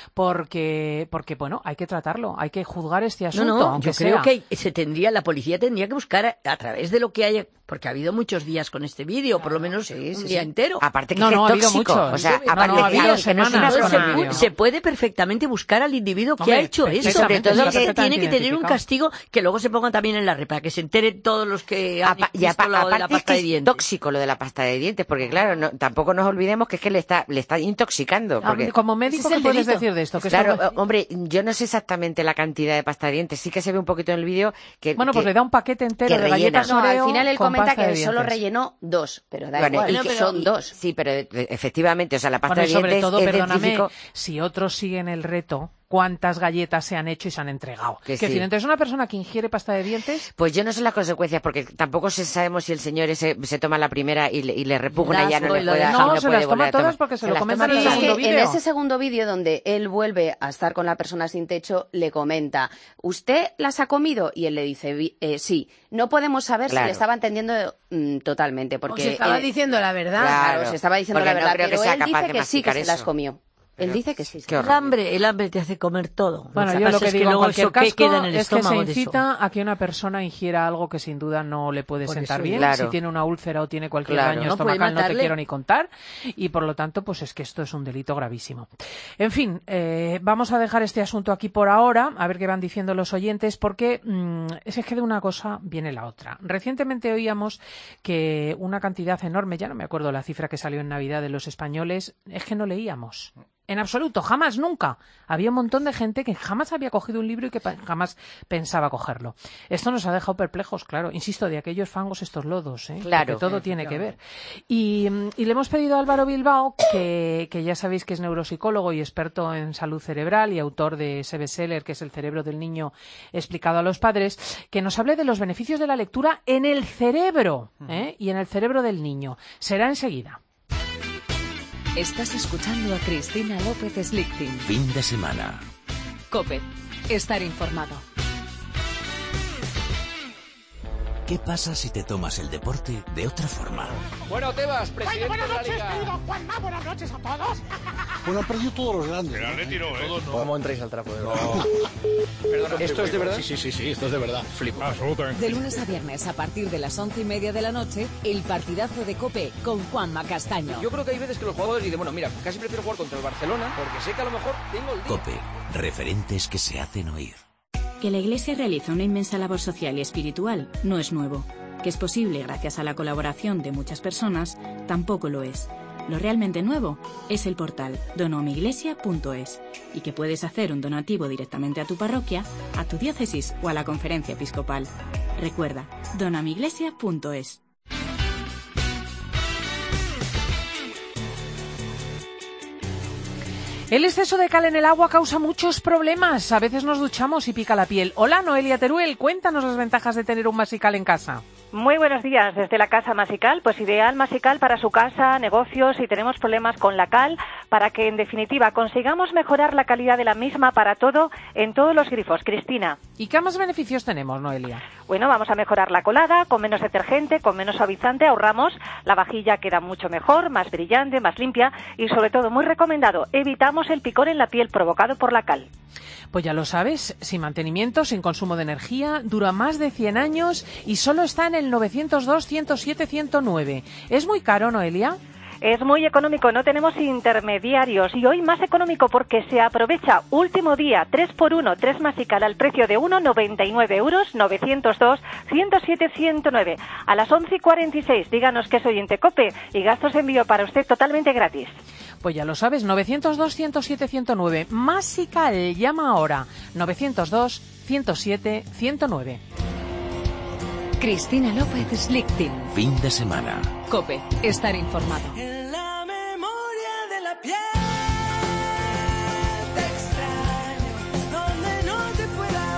porque, porque bueno, hay que tratarlo, hay que juzgar este No, asunto, no, aunque yo creo sea. que se tendría, la policía tendría que buscar a, a través de lo que haya, porque ha habido muchos días con este vídeo, por lo menos un día entero. Aparte que No, es no, ha habido tóxico. muchos. O sea, No, aparte no, ha que, habido que no es una semanas Entonces, con se, el cosa- pu- vídeo. se puede perfectamente buscar al individuo que Hombre, ha hecho eso. perfectamente, Sobre todo está que tiene que tener un identificado. castigo que luego se ponga también en la red, para que se enteren todos los que han Apa- y visto apa- lo de la aparte es pasta que de es dientes. tóxico lo de la pasta de dientes, porque claro, no- tampoco nos olvidemos que es que le está, le está intoxicando. Ah, Porque, Como médico, Ese es ¿qué el puedes delito. decir de esto? Que claro, esto- eh, hombre, yo no sé exactamente la cantidad de pasta de dientes, sí que se ve un poquito en el vídeo que... Bueno, pues que- le da un paquete entero que de rellena. galletas No, al Oreo final él con comenta pasta que de solo dientes. rellenó dos, pero da Bueno, igual, y que que- son dos. Sí, pero eh, efectivamente, o sea, la pasta Bueno, y de sobre dientes todo, es perdóname, dentífico. si otros siguen el reto, ¿cuántas galletas se han hecho y se han entregado? Que Es sí. decir, entonces una persona que ingiere pasta de dientes... Pues yo no sé las consecuencias, porque tampoco se- sabemos si el señor ese se toma la primera y le, y le repugna y ya no asco le y lo puede, deja. y No, no se puede las toma volver a todas tomar. porque se lo las comentan toma en el todas. Y es segundo que en vídeo. ese segundo vídeo donde él vuelve a estar con la persona sin techo, le comenta, ¿usted las ha comido? Y él le dice, "Vi- eh, sí. No podemos saber si Claro. le estaba entendiendo mm, totalmente, porque... O se estaba eh, diciendo la verdad. Claro, Claro, se estaba diciendo porque la no verdad, creo que pero sea él capaz dice de que sí, que masticar se las eso. comió. Él dice que sí. sí. Qué El horror. hambre, el hambre te hace comer todo. Bueno, Lo que yo lo pasa que es digo en luego cualquier eso que caso queda en el es que se estómago de eso. incita a que una persona ingiera algo que sin duda no le puede Por sentar eso, bien. claro. Si tiene una úlcera o tiene cualquier Claro. daño No puede estomacal no te matarle. quiero ni contar. Y por lo tanto, pues es que esto es un delito gravísimo. En fin, eh, vamos a dejar este asunto aquí por ahora, a ver qué van diciendo los oyentes, porque mm, es que de una cosa viene la otra. Recientemente oíamos que una cantidad enorme, ya no me acuerdo la cifra que salió en Navidad de los españoles, es que no leíamos. En absoluto, jamás, nunca. Había un montón de gente que jamás había cogido un libro y que pa- jamás pensaba cogerlo. Esto nos ha dejado perplejos, claro. Insisto, de aquellos fangos estos lodos, ¿eh? Claro. Porque todo tiene que ver. Y, mm, y le hemos pedido a Álvaro Bilbao, que, que ya sabéis que es neuropsicólogo y experto en salud cerebral y autor de ese bestseller, que es El cerebro del niño explicado a los padres, que nos hable de los beneficios de la lectura en el cerebro, ¿eh? Y en el cerebro del niño. Será enseguida. Estás escuchando a Cristina López Slichting. Fin de semana. COPE. Estar informado. ¿Qué pasa si te tomas el deporte de otra forma? Bueno, Tebas, presidente Bueno, buenas de noches, la Liga. querido Juanma, buenas noches a todos. Bueno, han perdido todos los grandes. El Atleti no, ¿eh? ¿Cómo entráis al trapo de verdad? Perdona, ¿esto es de verdad? Sí, sí, sí, sí, esto es de verdad. Flipo. Absolutamente. De lunes a viernes, a partir de las once y media de la noche, el partidazo de COPE con Juanma Castaño. Yo creo que hay veces que los jugadores dicen, bueno, mira, casi prefiero jugar contra el Barcelona porque sé que a lo mejor tengo el día. COPE, referentes que se hacen oír. Que la Iglesia realiza una inmensa labor social y espiritual no es nuevo. Que es posible gracias a la colaboración de muchas personas, tampoco lo es. Lo realmente nuevo es el portal donoamiglesia punto es y que puedes hacer un donativo directamente a tu parroquia, a tu diócesis o a la conferencia episcopal. Recuerda, donoamiglesia punto es. El exceso de cal en el agua causa muchos problemas. A veces nos duchamos y pica la piel. Hola, Noelia Teruel, cuéntanos las ventajas de tener un Masical en casa. Muy buenos días desde la Casa Masical, pues ideal Masical para su casa, negocios, si tenemos problemas con la cal, para que en definitiva consigamos mejorar la calidad de la misma para todo en todos los grifos. Cristina. ¿Y qué más beneficios tenemos, Noelia? Bueno, vamos a mejorar la colada, con menos detergente, con menos suavizante, ahorramos, la vajilla queda mucho mejor, más brillante, más limpia y sobre todo muy recomendado, evitamos el picor en la piel provocado por la cal. Pues ya lo sabes, sin mantenimiento, sin consumo de energía, dura más de cien años y solo está en el novecientos dos, ciento siete, ciento nueve. ¿Es muy caro, Noelia? Es muy económico, no tenemos intermediarios y hoy más económico porque se aprovecha último día, tres por uno, tres Masical al precio de uno coma noventa y nueve euros, novecientos dos, ciento siete, ciento nueve. A las once y cuarenta y seis, díganos que soy Intecope y gastos de envío para usted totalmente gratis. Pues ya lo sabes, novecientos dos, ciento siete, ciento nueve. Masical, llama ahora, novecientos dos, ciento siete, ciento nueve. Cristina López Slichting. Fin de semana. COPE, estar informado. En la memoria de la piel te extraño, donde no te pueda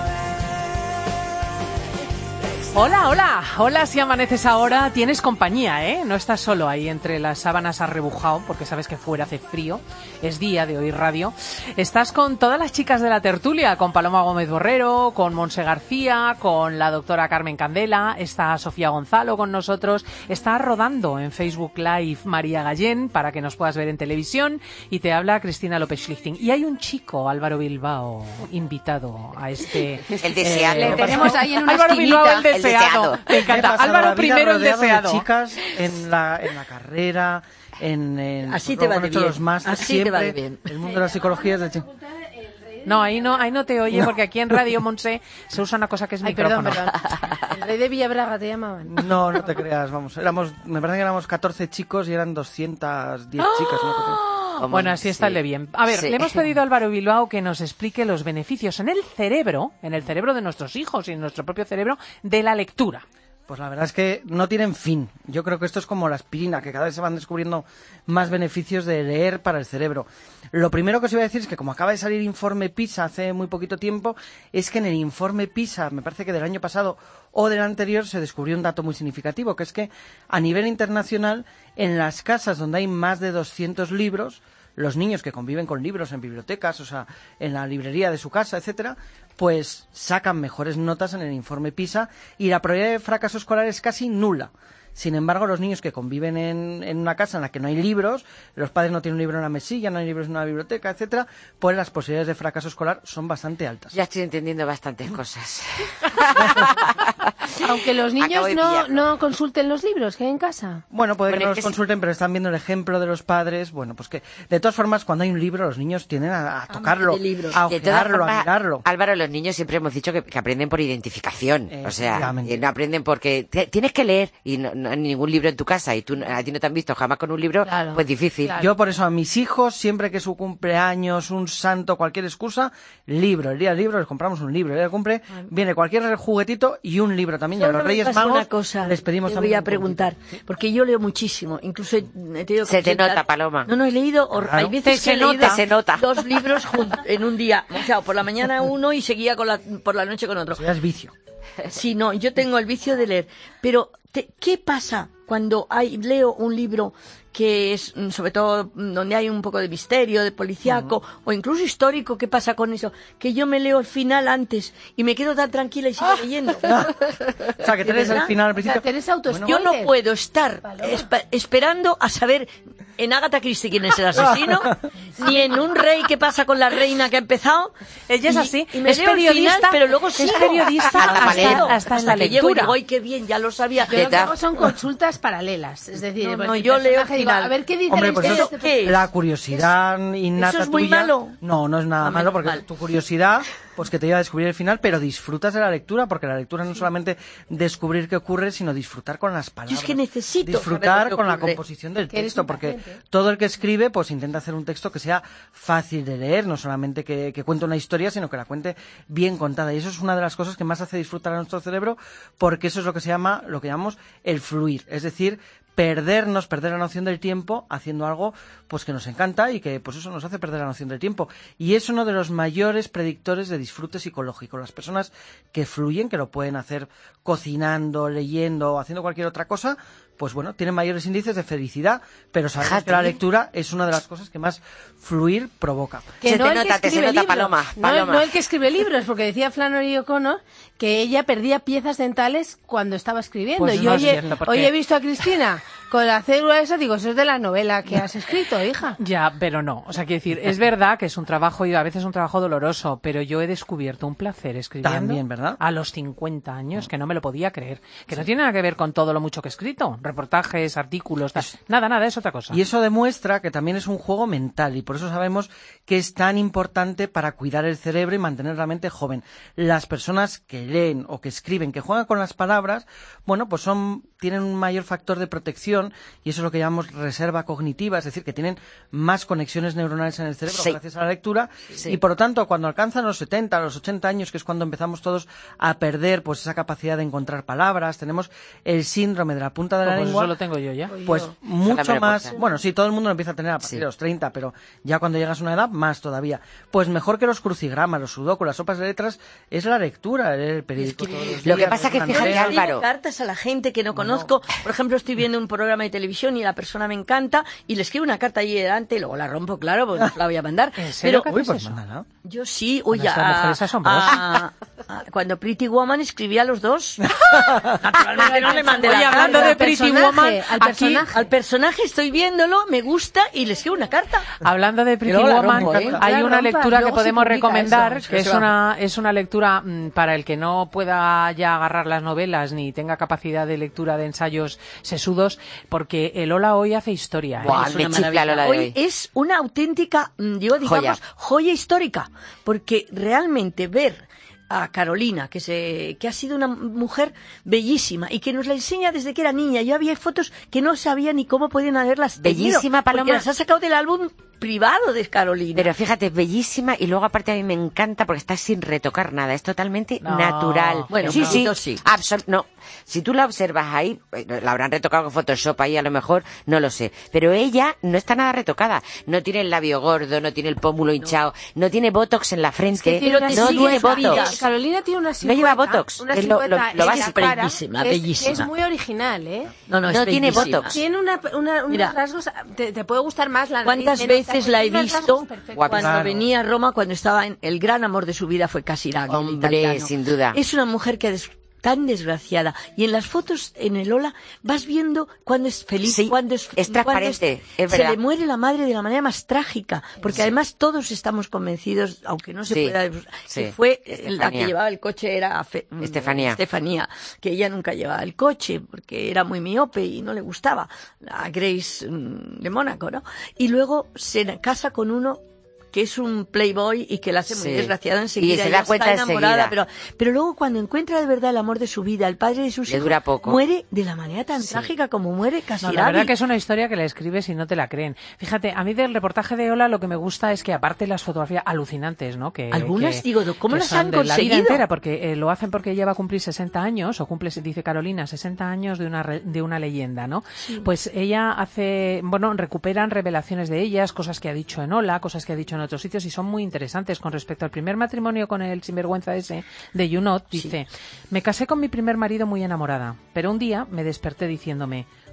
ver. Hola, hola, hola, si amaneces ahora, tienes compañía, ¿eh? No estás solo ahí entre las sábanas arrebujado, porque sabes que fuera hace frío, es día de oír radio. Estás con todas las chicas de la tertulia, con Paloma Gómez Borrero, con Monse García, con la doctora Carmen Candela, está Sofía Gonzalo con nosotros, está rodando en Facebook Live María Gallén, para que nos puedas ver en televisión, y te habla Cristina López Schlichting. Y hay un chico, Álvaro Bilbao, invitado a este... El deseado. Eh, Le tenemos ahí en una Álvaro esquinita. Bilbao, el deseado. El deseado. Me encanta. Álvaro primero, el deseado. De chicas en la, en la carrera, en, en así te va de bien. Los másteres, así te va de siempre, bien. El mundo de la psicología es de chi- No, ahí no, ahí no te oye, No. porque aquí en Radio Monse se usa una cosa que es Ay, perdón, micrófono. perdón. El rey de Villabraga te llamaban. No, no te creas, vamos. Éramos, me parece que éramos catorce chicos y eran doscientas diez chicas. Una cosa. Bueno, así está el de bien. A ver, Sí. le hemos pedido a Álvaro Bilbao que nos explique los beneficios en el cerebro, en el cerebro de nuestros hijos y en nuestro propio cerebro, de la lectura. Pues la verdad es que no tienen fin. Yo creo que esto es como la aspirina, que cada vez se van descubriendo más beneficios de leer para el cerebro. Lo primero que os iba a decir es que como acaba de salir informe PISA hace muy poquito tiempo, es que en el informe PISA, me parece que del año pasado o del anterior, se descubrió un dato muy significativo, que es que a nivel internacional, en las casas donde hay más de doscientos libros, los niños que conviven con libros en bibliotecas, o sea, en la librería de su casa, etcétera, pues sacan mejores notas en el informe PISA y la probabilidad de fracaso escolar es casi nula. Sin embargo, los niños que conviven en, en una casa en la que no hay libros, los padres no tienen un libro en la mesilla, no hay libros en una biblioteca, etcétera, pues las posibilidades de fracaso escolar son bastante altas. Ya estoy entendiendo bastantes cosas. Aunque los niños Acabo de no, pillarlo. no consulten los libros que hay en casa. Bueno, puede Bueno, que no es los que consulten, pero están viendo el ejemplo de los padres. Bueno, pues que de todas formas, cuando hay un libro, los niños tienden a, a tocarlo, a De todas ojearlo, a formas, mirarlo. Álvaro, los niños siempre hemos dicho que, que aprenden por identificación. O sea, Efectivamente. y no aprenden porque te- tienes que leer y no, no hay ningún libro en tu casa y tú, a ti no te han visto jamás con un libro, pues difícil. Yo por eso a mis hijos, siempre que su cumpleaños, un santo, cualquier excusa, libro. El día del libro les compramos un libro. El día del cumple viene cualquier juguetito y un libro también. Y a Solo los me Reyes pasa Magos una cosa, les pedimos te también voy a un preguntar, porque yo leo muchísimo, incluso he, he tenido que Se te presentar- nota, Paloma. No, no, he leído, o- Claro. hay veces Se que he nota, leído se nota. dos libros jun- en un día, o sea, por la mañana uno y seguía con la, por la noche con otro. Es vicio. Sí, no, yo tengo el vicio de leer, pero te- ¿qué pasa cuando hay, leo un libro que es, sobre todo, donde hay un poco de misterio, de policíaco, uh-huh. o incluso histórico, ¿qué pasa con eso? Que yo me leo el final antes y me quedo tan tranquila y sigo leyendo. O sea, que tenés el final al principio. O sea, tenés autoespoiler. Yo no puedo estar esp- esperando a saber en Agatha Christie quién es el asesino, ni en un rey qué pasa con la reina que ha empezado. Ella es y, así, y me es leo el periodista, final, pero luego sí es periodista hasta, hasta, hasta en la que llego y lectura. digo, ¡ay, qué bien! Ya lo sabía. Yo lo que hago son consultas paralelas, es decir, No, pues no, el yo leo personaje, digo, final. a ver qué dice Hombre, la pues historia eso, de este ¿qué? la curiosidad innata ¿Eso es muy tuya. malo? No, no es nada Ah, malo, menos porque mal. tu curiosidad pues que te lleva a descubrir el final, pero disfrutas de la lectura, porque la lectura no es solamente descubrir qué ocurre, sino disfrutar con las palabras. Yo es que necesito disfrutar saber lo que con la ocurre. composición del Que eres texto, un porque paciente. todo el que escribe pues intenta hacer un texto que sea fácil de leer, no solamente que, que cuente una historia, sino que la cuente bien contada. Y eso es una de las cosas que más hace disfrutar a nuestro cerebro, porque eso es lo que se llama, lo que llamamos el fluir, es decir, perdernos, perder la noción del tiempo haciendo algo pues que nos encanta y que pues eso nos hace perder la noción del tiempo. Y es uno de los mayores predictores de disfrute psicológico. Las personas que fluyen, que lo pueden hacer cocinando, leyendo o haciendo cualquier otra cosa, pues bueno, tienen mayores índices de felicidad, pero sabemos Fíjate. que la lectura es una de las cosas que más fluir provoca. Que Se no te el que nota, te se escribe nota, libros, Paloma, no el- Paloma. No el que escribe libros, porque decía Flannery O'Connor que ella perdía piezas dentales cuando estaba escribiendo. Pues y no hoy, es he- cierto, porque- hoy he visto a Cristina con la célula esa, digo, eso es de la novela que has escrito, hija. Ya, pero no. O sea, quiero decir, es verdad que es un trabajo y a veces un trabajo doloroso, pero yo he descubierto un placer escribiendo. También, ¿verdad? A los cincuenta años, que no me lo podía creer. Que no tiene nada que ver con todo lo mucho que he escrito. Reportajes, artículos, tal. Nada, nada, es otra cosa. Y eso demuestra que también es un juego mental y por eso sabemos que es tan importante para cuidar el cerebro y mantener la mente joven. Las personas que leen o que escriben, que juegan con las palabras, bueno, pues son tienen un mayor factor de protección y eso es lo que llamamos reserva cognitiva, es decir, que tienen más conexiones neuronales en el cerebro Sí. gracias a la lectura Sí. y por lo tanto cuando alcanzan los setenta, los ochenta años, que es cuando empezamos todos a perder pues esa capacidad de encontrar palabras, tenemos el síndrome de la punta de la Pues lengua. eso lo tengo yo ya. Pues la mucho más, menopausia. bueno, sí, todo el mundo lo empieza a tener a partir Sí. de los treinta, pero ya cuando llegas a una edad, más todavía. Pues mejor que los crucigramas, los sudoku, las sopas de letras, es la lectura, leer el periódico todos los Lo que días, pasa leer que una fíjate, novela. Escribo Álvaro. cartas a la gente que no conozco. Por ejemplo, estoy viendo un programa de televisión y la persona me encanta y le escribo una carta allí delante y luego la rompo, claro, porque no la voy a mandar. ¿En serio que Pero Uy, haces pues eso? mándala. yo sí, oye, Bueno, esta mujer a- es asombrosa. a- a- cuando Pretty Woman escribía a los dos, naturalmente no le mandé Oye, la hablando carta. de Pretty personaje, Woman, al aquí, personaje. Al personaje estoy viéndolo, me gusta y le escribo una carta. hablando de Pretty luego la Woman, rompo, ¿eh? hay La una rompa, lectura que luego se podemos publica recomendar, eso. que es se va. una, es una lectura mm, para el que no pueda ya agarrar las novelas ni tenga capacidad de lectura de ensayos sesudos, porque el Ola hoy hace historia. ¿eh? Buah, Es me una chifla maravilla. Lola de Hoy hoy. es una auténtica, mm, yo digamos, Joya. joya. histórica, porque realmente ver a Carolina, que se que ha sido una mujer bellísima y que nos la enseña desde que era niña. Yo había fotos que no sabía ni cómo podían haberlas tenido, Bellísima, Paloma. porque las ha sacado del álbum privado de Carolina. Pero fíjate, es bellísima y luego aparte a mí me encanta porque está sin retocar nada, es totalmente No. natural. Bueno, sí, un sí, poquito sí. absol- no. Si tú la observas ahí, eh, la habrán retocado con Photoshop ahí a lo mejor, no lo sé. Pero ella no está nada retocada. No tiene el labio gordo, no tiene el pómulo hinchado, no tiene botox en la frente, Tiene una no silueta. tiene botox. Eh, Carolina tiene una No silueta. lleva botox, Una es lo- lo- silueta lo en la básico. cara Bellísima, que es- bellísima. que es muy original, ¿eh? No, no, es No tiene bellísima. botox. Tiene una, una, unos Mira. rasgos, te, te puede gustar más la nariz, ¿Cuántas menos, veces tiene la he unos visto rasgos perfectos. Guapísima. cuando Claro. venía a Roma, cuando estaba en el gran amor de su vida fue Casiraghi, el Hombre, italiano. sin duda. Es una mujer que es tan desgraciada y en las fotos en el Ola vas viendo cuando es feliz, Sí, cuando es es transparente, es se verdad. le muere la madre de la manera más trágica, porque además todos estamos convencidos, aunque no se Sí, pueda, sí. que fue eh, la Estefanía. que llevaba el coche era Fe- mm, Estefanía. Estefanía, que ella nunca llevaba el coche porque era muy miope y no le gustaba a Grace mm, de Mónaco, ¿no? Y luego se casa con uno que es un playboy y que la hace muy Sí. desgraciada enseguida. Y se da ella está cuenta enamorada, enseguida. pero, pero luego cuando encuentra de verdad el amor de su vida, el padre de sus Le hijos, dura poco. muere de la manera tan trágica como muere No, Casiraghi. la verdad que es una historia que la escribes y no te la creen. Fíjate, a mí del reportaje de Ola lo que me gusta es que aparte las fotografías alucinantes, ¿no? Que, Algunas, que- digo, ¿cómo que las son han de la vida conseguido? entera, porque eh, lo hacen porque ella va a cumplir sesenta años, o cumple, dice Carolina, sesenta años de una re- de una leyenda, ¿no? Pues ella hace, bueno, recuperan revelaciones de ellas, cosas que ha dicho en Ola, cosas que ha dicho en otros sitios y son muy interesantes con respecto al primer matrimonio con el sinvergüenza ese de Junot. Dice, me casé con mi primer marido muy enamorada, pero un día me desperté diciéndome,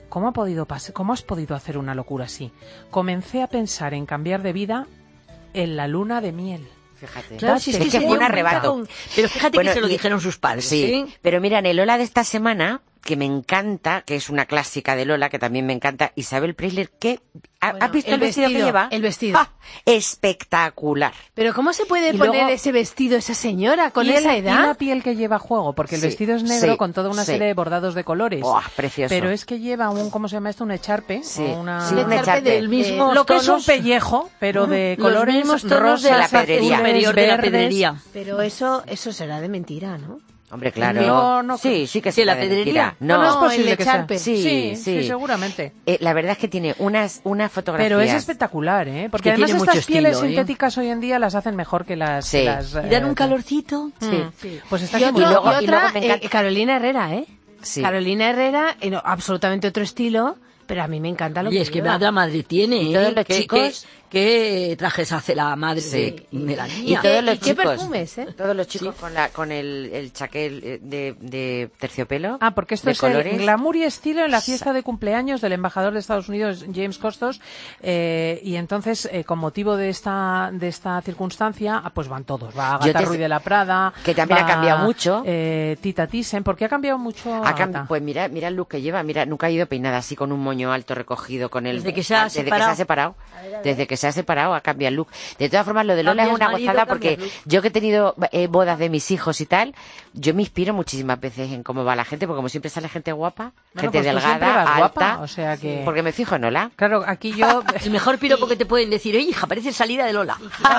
¿cómo ha podido pas- cómo has podido hacer una locura así? Comencé a pensar en cambiar de vida en la luna de miel. Fíjate. Claro, si es que es que se fue un dio arrebato. cuenta. Pero fíjate Bueno, que se lo y- dijeron sus padres. Sí, ¿eh? pero mira, en el Lola de esta semana, que me encanta, que es una clásica de Lola, que también me encanta, Isabel Preisler, ¿qué? ¿Ha- Bueno, ¿has visto el, el vestido, vestido, que lleva? el vestido. ¡Ah! Espectacular. Pero ¿cómo se puede Y poner luego- ese vestido esa señora con ¿Y esa el- edad? y la piel que lleva a juego? Porque el Sí, vestido es negro sí, con toda una sí. serie de bordados de colores. ¡Buah, precioso! Pero es que lleva un, ¿cómo se llama esto? Un echarpe. Sí, o una... sí, un echarpe del mismo Lo que es un tonos- pellejo, pero de Los colores mismos tonos rosas, de la pedrería. azules, superior de la verdes. pedrería. Pero eso, eso será de mentira, ¿no? Hombre, claro. No, no, sí, sí que ¿Que se la pedrería? No, No es No, posible el que sea. echarpe. Sí, Sí, sí. sí, seguramente. Eh, la verdad es que tiene unas, unas fotografías. Pero es espectacular, ¿eh? Porque que además tiene estas mucho pieles estilo, ¿eh? sintéticas hoy en día las hacen mejor que las... Sí. que las, Y dan eh, un calorcito. Mm. Sí. Pues está Y, aquí otro- muy luego- y y luego otra, me encanta- eh, Carolina Herrera, ¿eh? Sí. Carolina Herrera, eh, no, absolutamente otro estilo, pero a mí me encanta lo Y que es que lleva. la madre tiene, Y todos ¿eh? los ¿Qué- chicos- qué- ¿Qué trajes hace la madre Sí. de, de la Y niña? todos los ¿Y qué chicos, perfumes, eh? todos los chicos con la con el, el chaquel eh, de, de terciopelo. Ah, porque esto de es colores. el glamour y estilo en la fiesta de cumpleaños del embajador de Estados Unidos, James Costos, eh, y entonces, eh, con motivo de esta de esta circunstancia, ah, pues van todos. Va Yo Agatha te- Ruiz de la Prada, que también ha va, cambiado mucho. eh, Tita Thyssen, ¿por qué ha cambiado mucho Ha cam- Agatha? pues mira, mira el look que lleva, mira, nunca ha ido peinada así con un moño alto recogido con el Desde que se ha desde separado. que se ha separado, desde que se ha separado ha cambiado el look. De todas formas, lo de Lola es Cambias una marido, gozada cambias porque look. yo que he tenido eh, bodas de mis hijos y tal, yo me inspiro muchísimas veces en cómo va la gente, porque como siempre sale gente guapa, Bueno, gente pues tú siempre delgada, vas alta, guapa, o sea que- porque me fijo en Lola. Claro, aquí yo... El mejor piropo que te pueden decir, oye, hija, parece salida de Lola.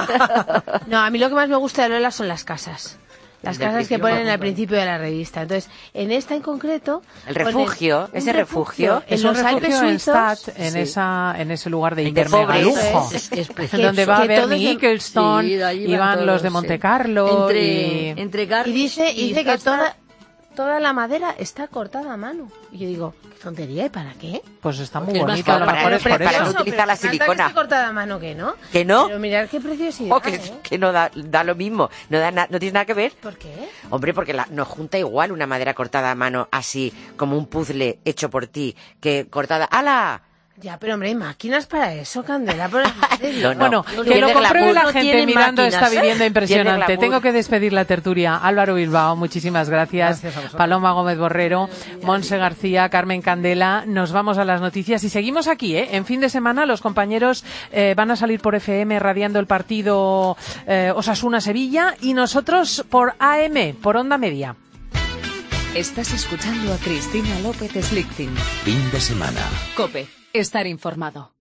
No, a mí lo que más me gusta de Lola son las casas. Las Del casas que principio, ponen por al principio de la revista. Entonces, en esta en concreto... El ponen refugio, un ese refugio. en Es un los Alpes refugio en suizos. Stad, en, Sí. esa, en ese lugar de De hiper mega pobres. lujo, Es, es precioso. donde Que- va que todos Bernie de- Ecclestone, Sí, de allí van iban todos, los de sí. Monte Carlo Entre, y... entre Garmisch Y dice, y dice que Hasta- toda, toda la madera está cortada a mano. Y yo digo, qué tontería, ¿y para qué? Pues está muy Porque es más bonito, a lo caro. mejor es por Para eso. no utilizar la Pero silicona. que esté cortada a mano, que no. ¿Que no? Pero mirad qué preciosidad, Oh, que, ¿eh? que no da, da lo mismo, no da na- no tiene nada que ver. ¿Por qué? Hombre, porque la, nos junta igual una madera cortada a mano así, como un puzzle hecho por ti, que cortada... ¡Hala! Ya, pero hombre, hay máquinas para eso, Candela. Por el amor de Dios. No, no. Bueno, Tiene que lo compruebe glamour. la No gente tiene mirando máquinas, esta ¿eh? vivienda impresionante. Tiene glamour. Tengo que despedir la tertulia. Álvaro Bilbao, muchísimas gracias. Gracias a vosotros. Paloma Gómez Borrero, Monse García, Carmen Candela. Nos vamos a las noticias y seguimos aquí, ¿eh? En fin de semana los compañeros eh, van a salir por F M radiando el partido eh, Osasuna-Sevilla y nosotros por A M, por Onda Media. Estás escuchando a Cristina López Slichting. Fin de semana. Cope, estar informado.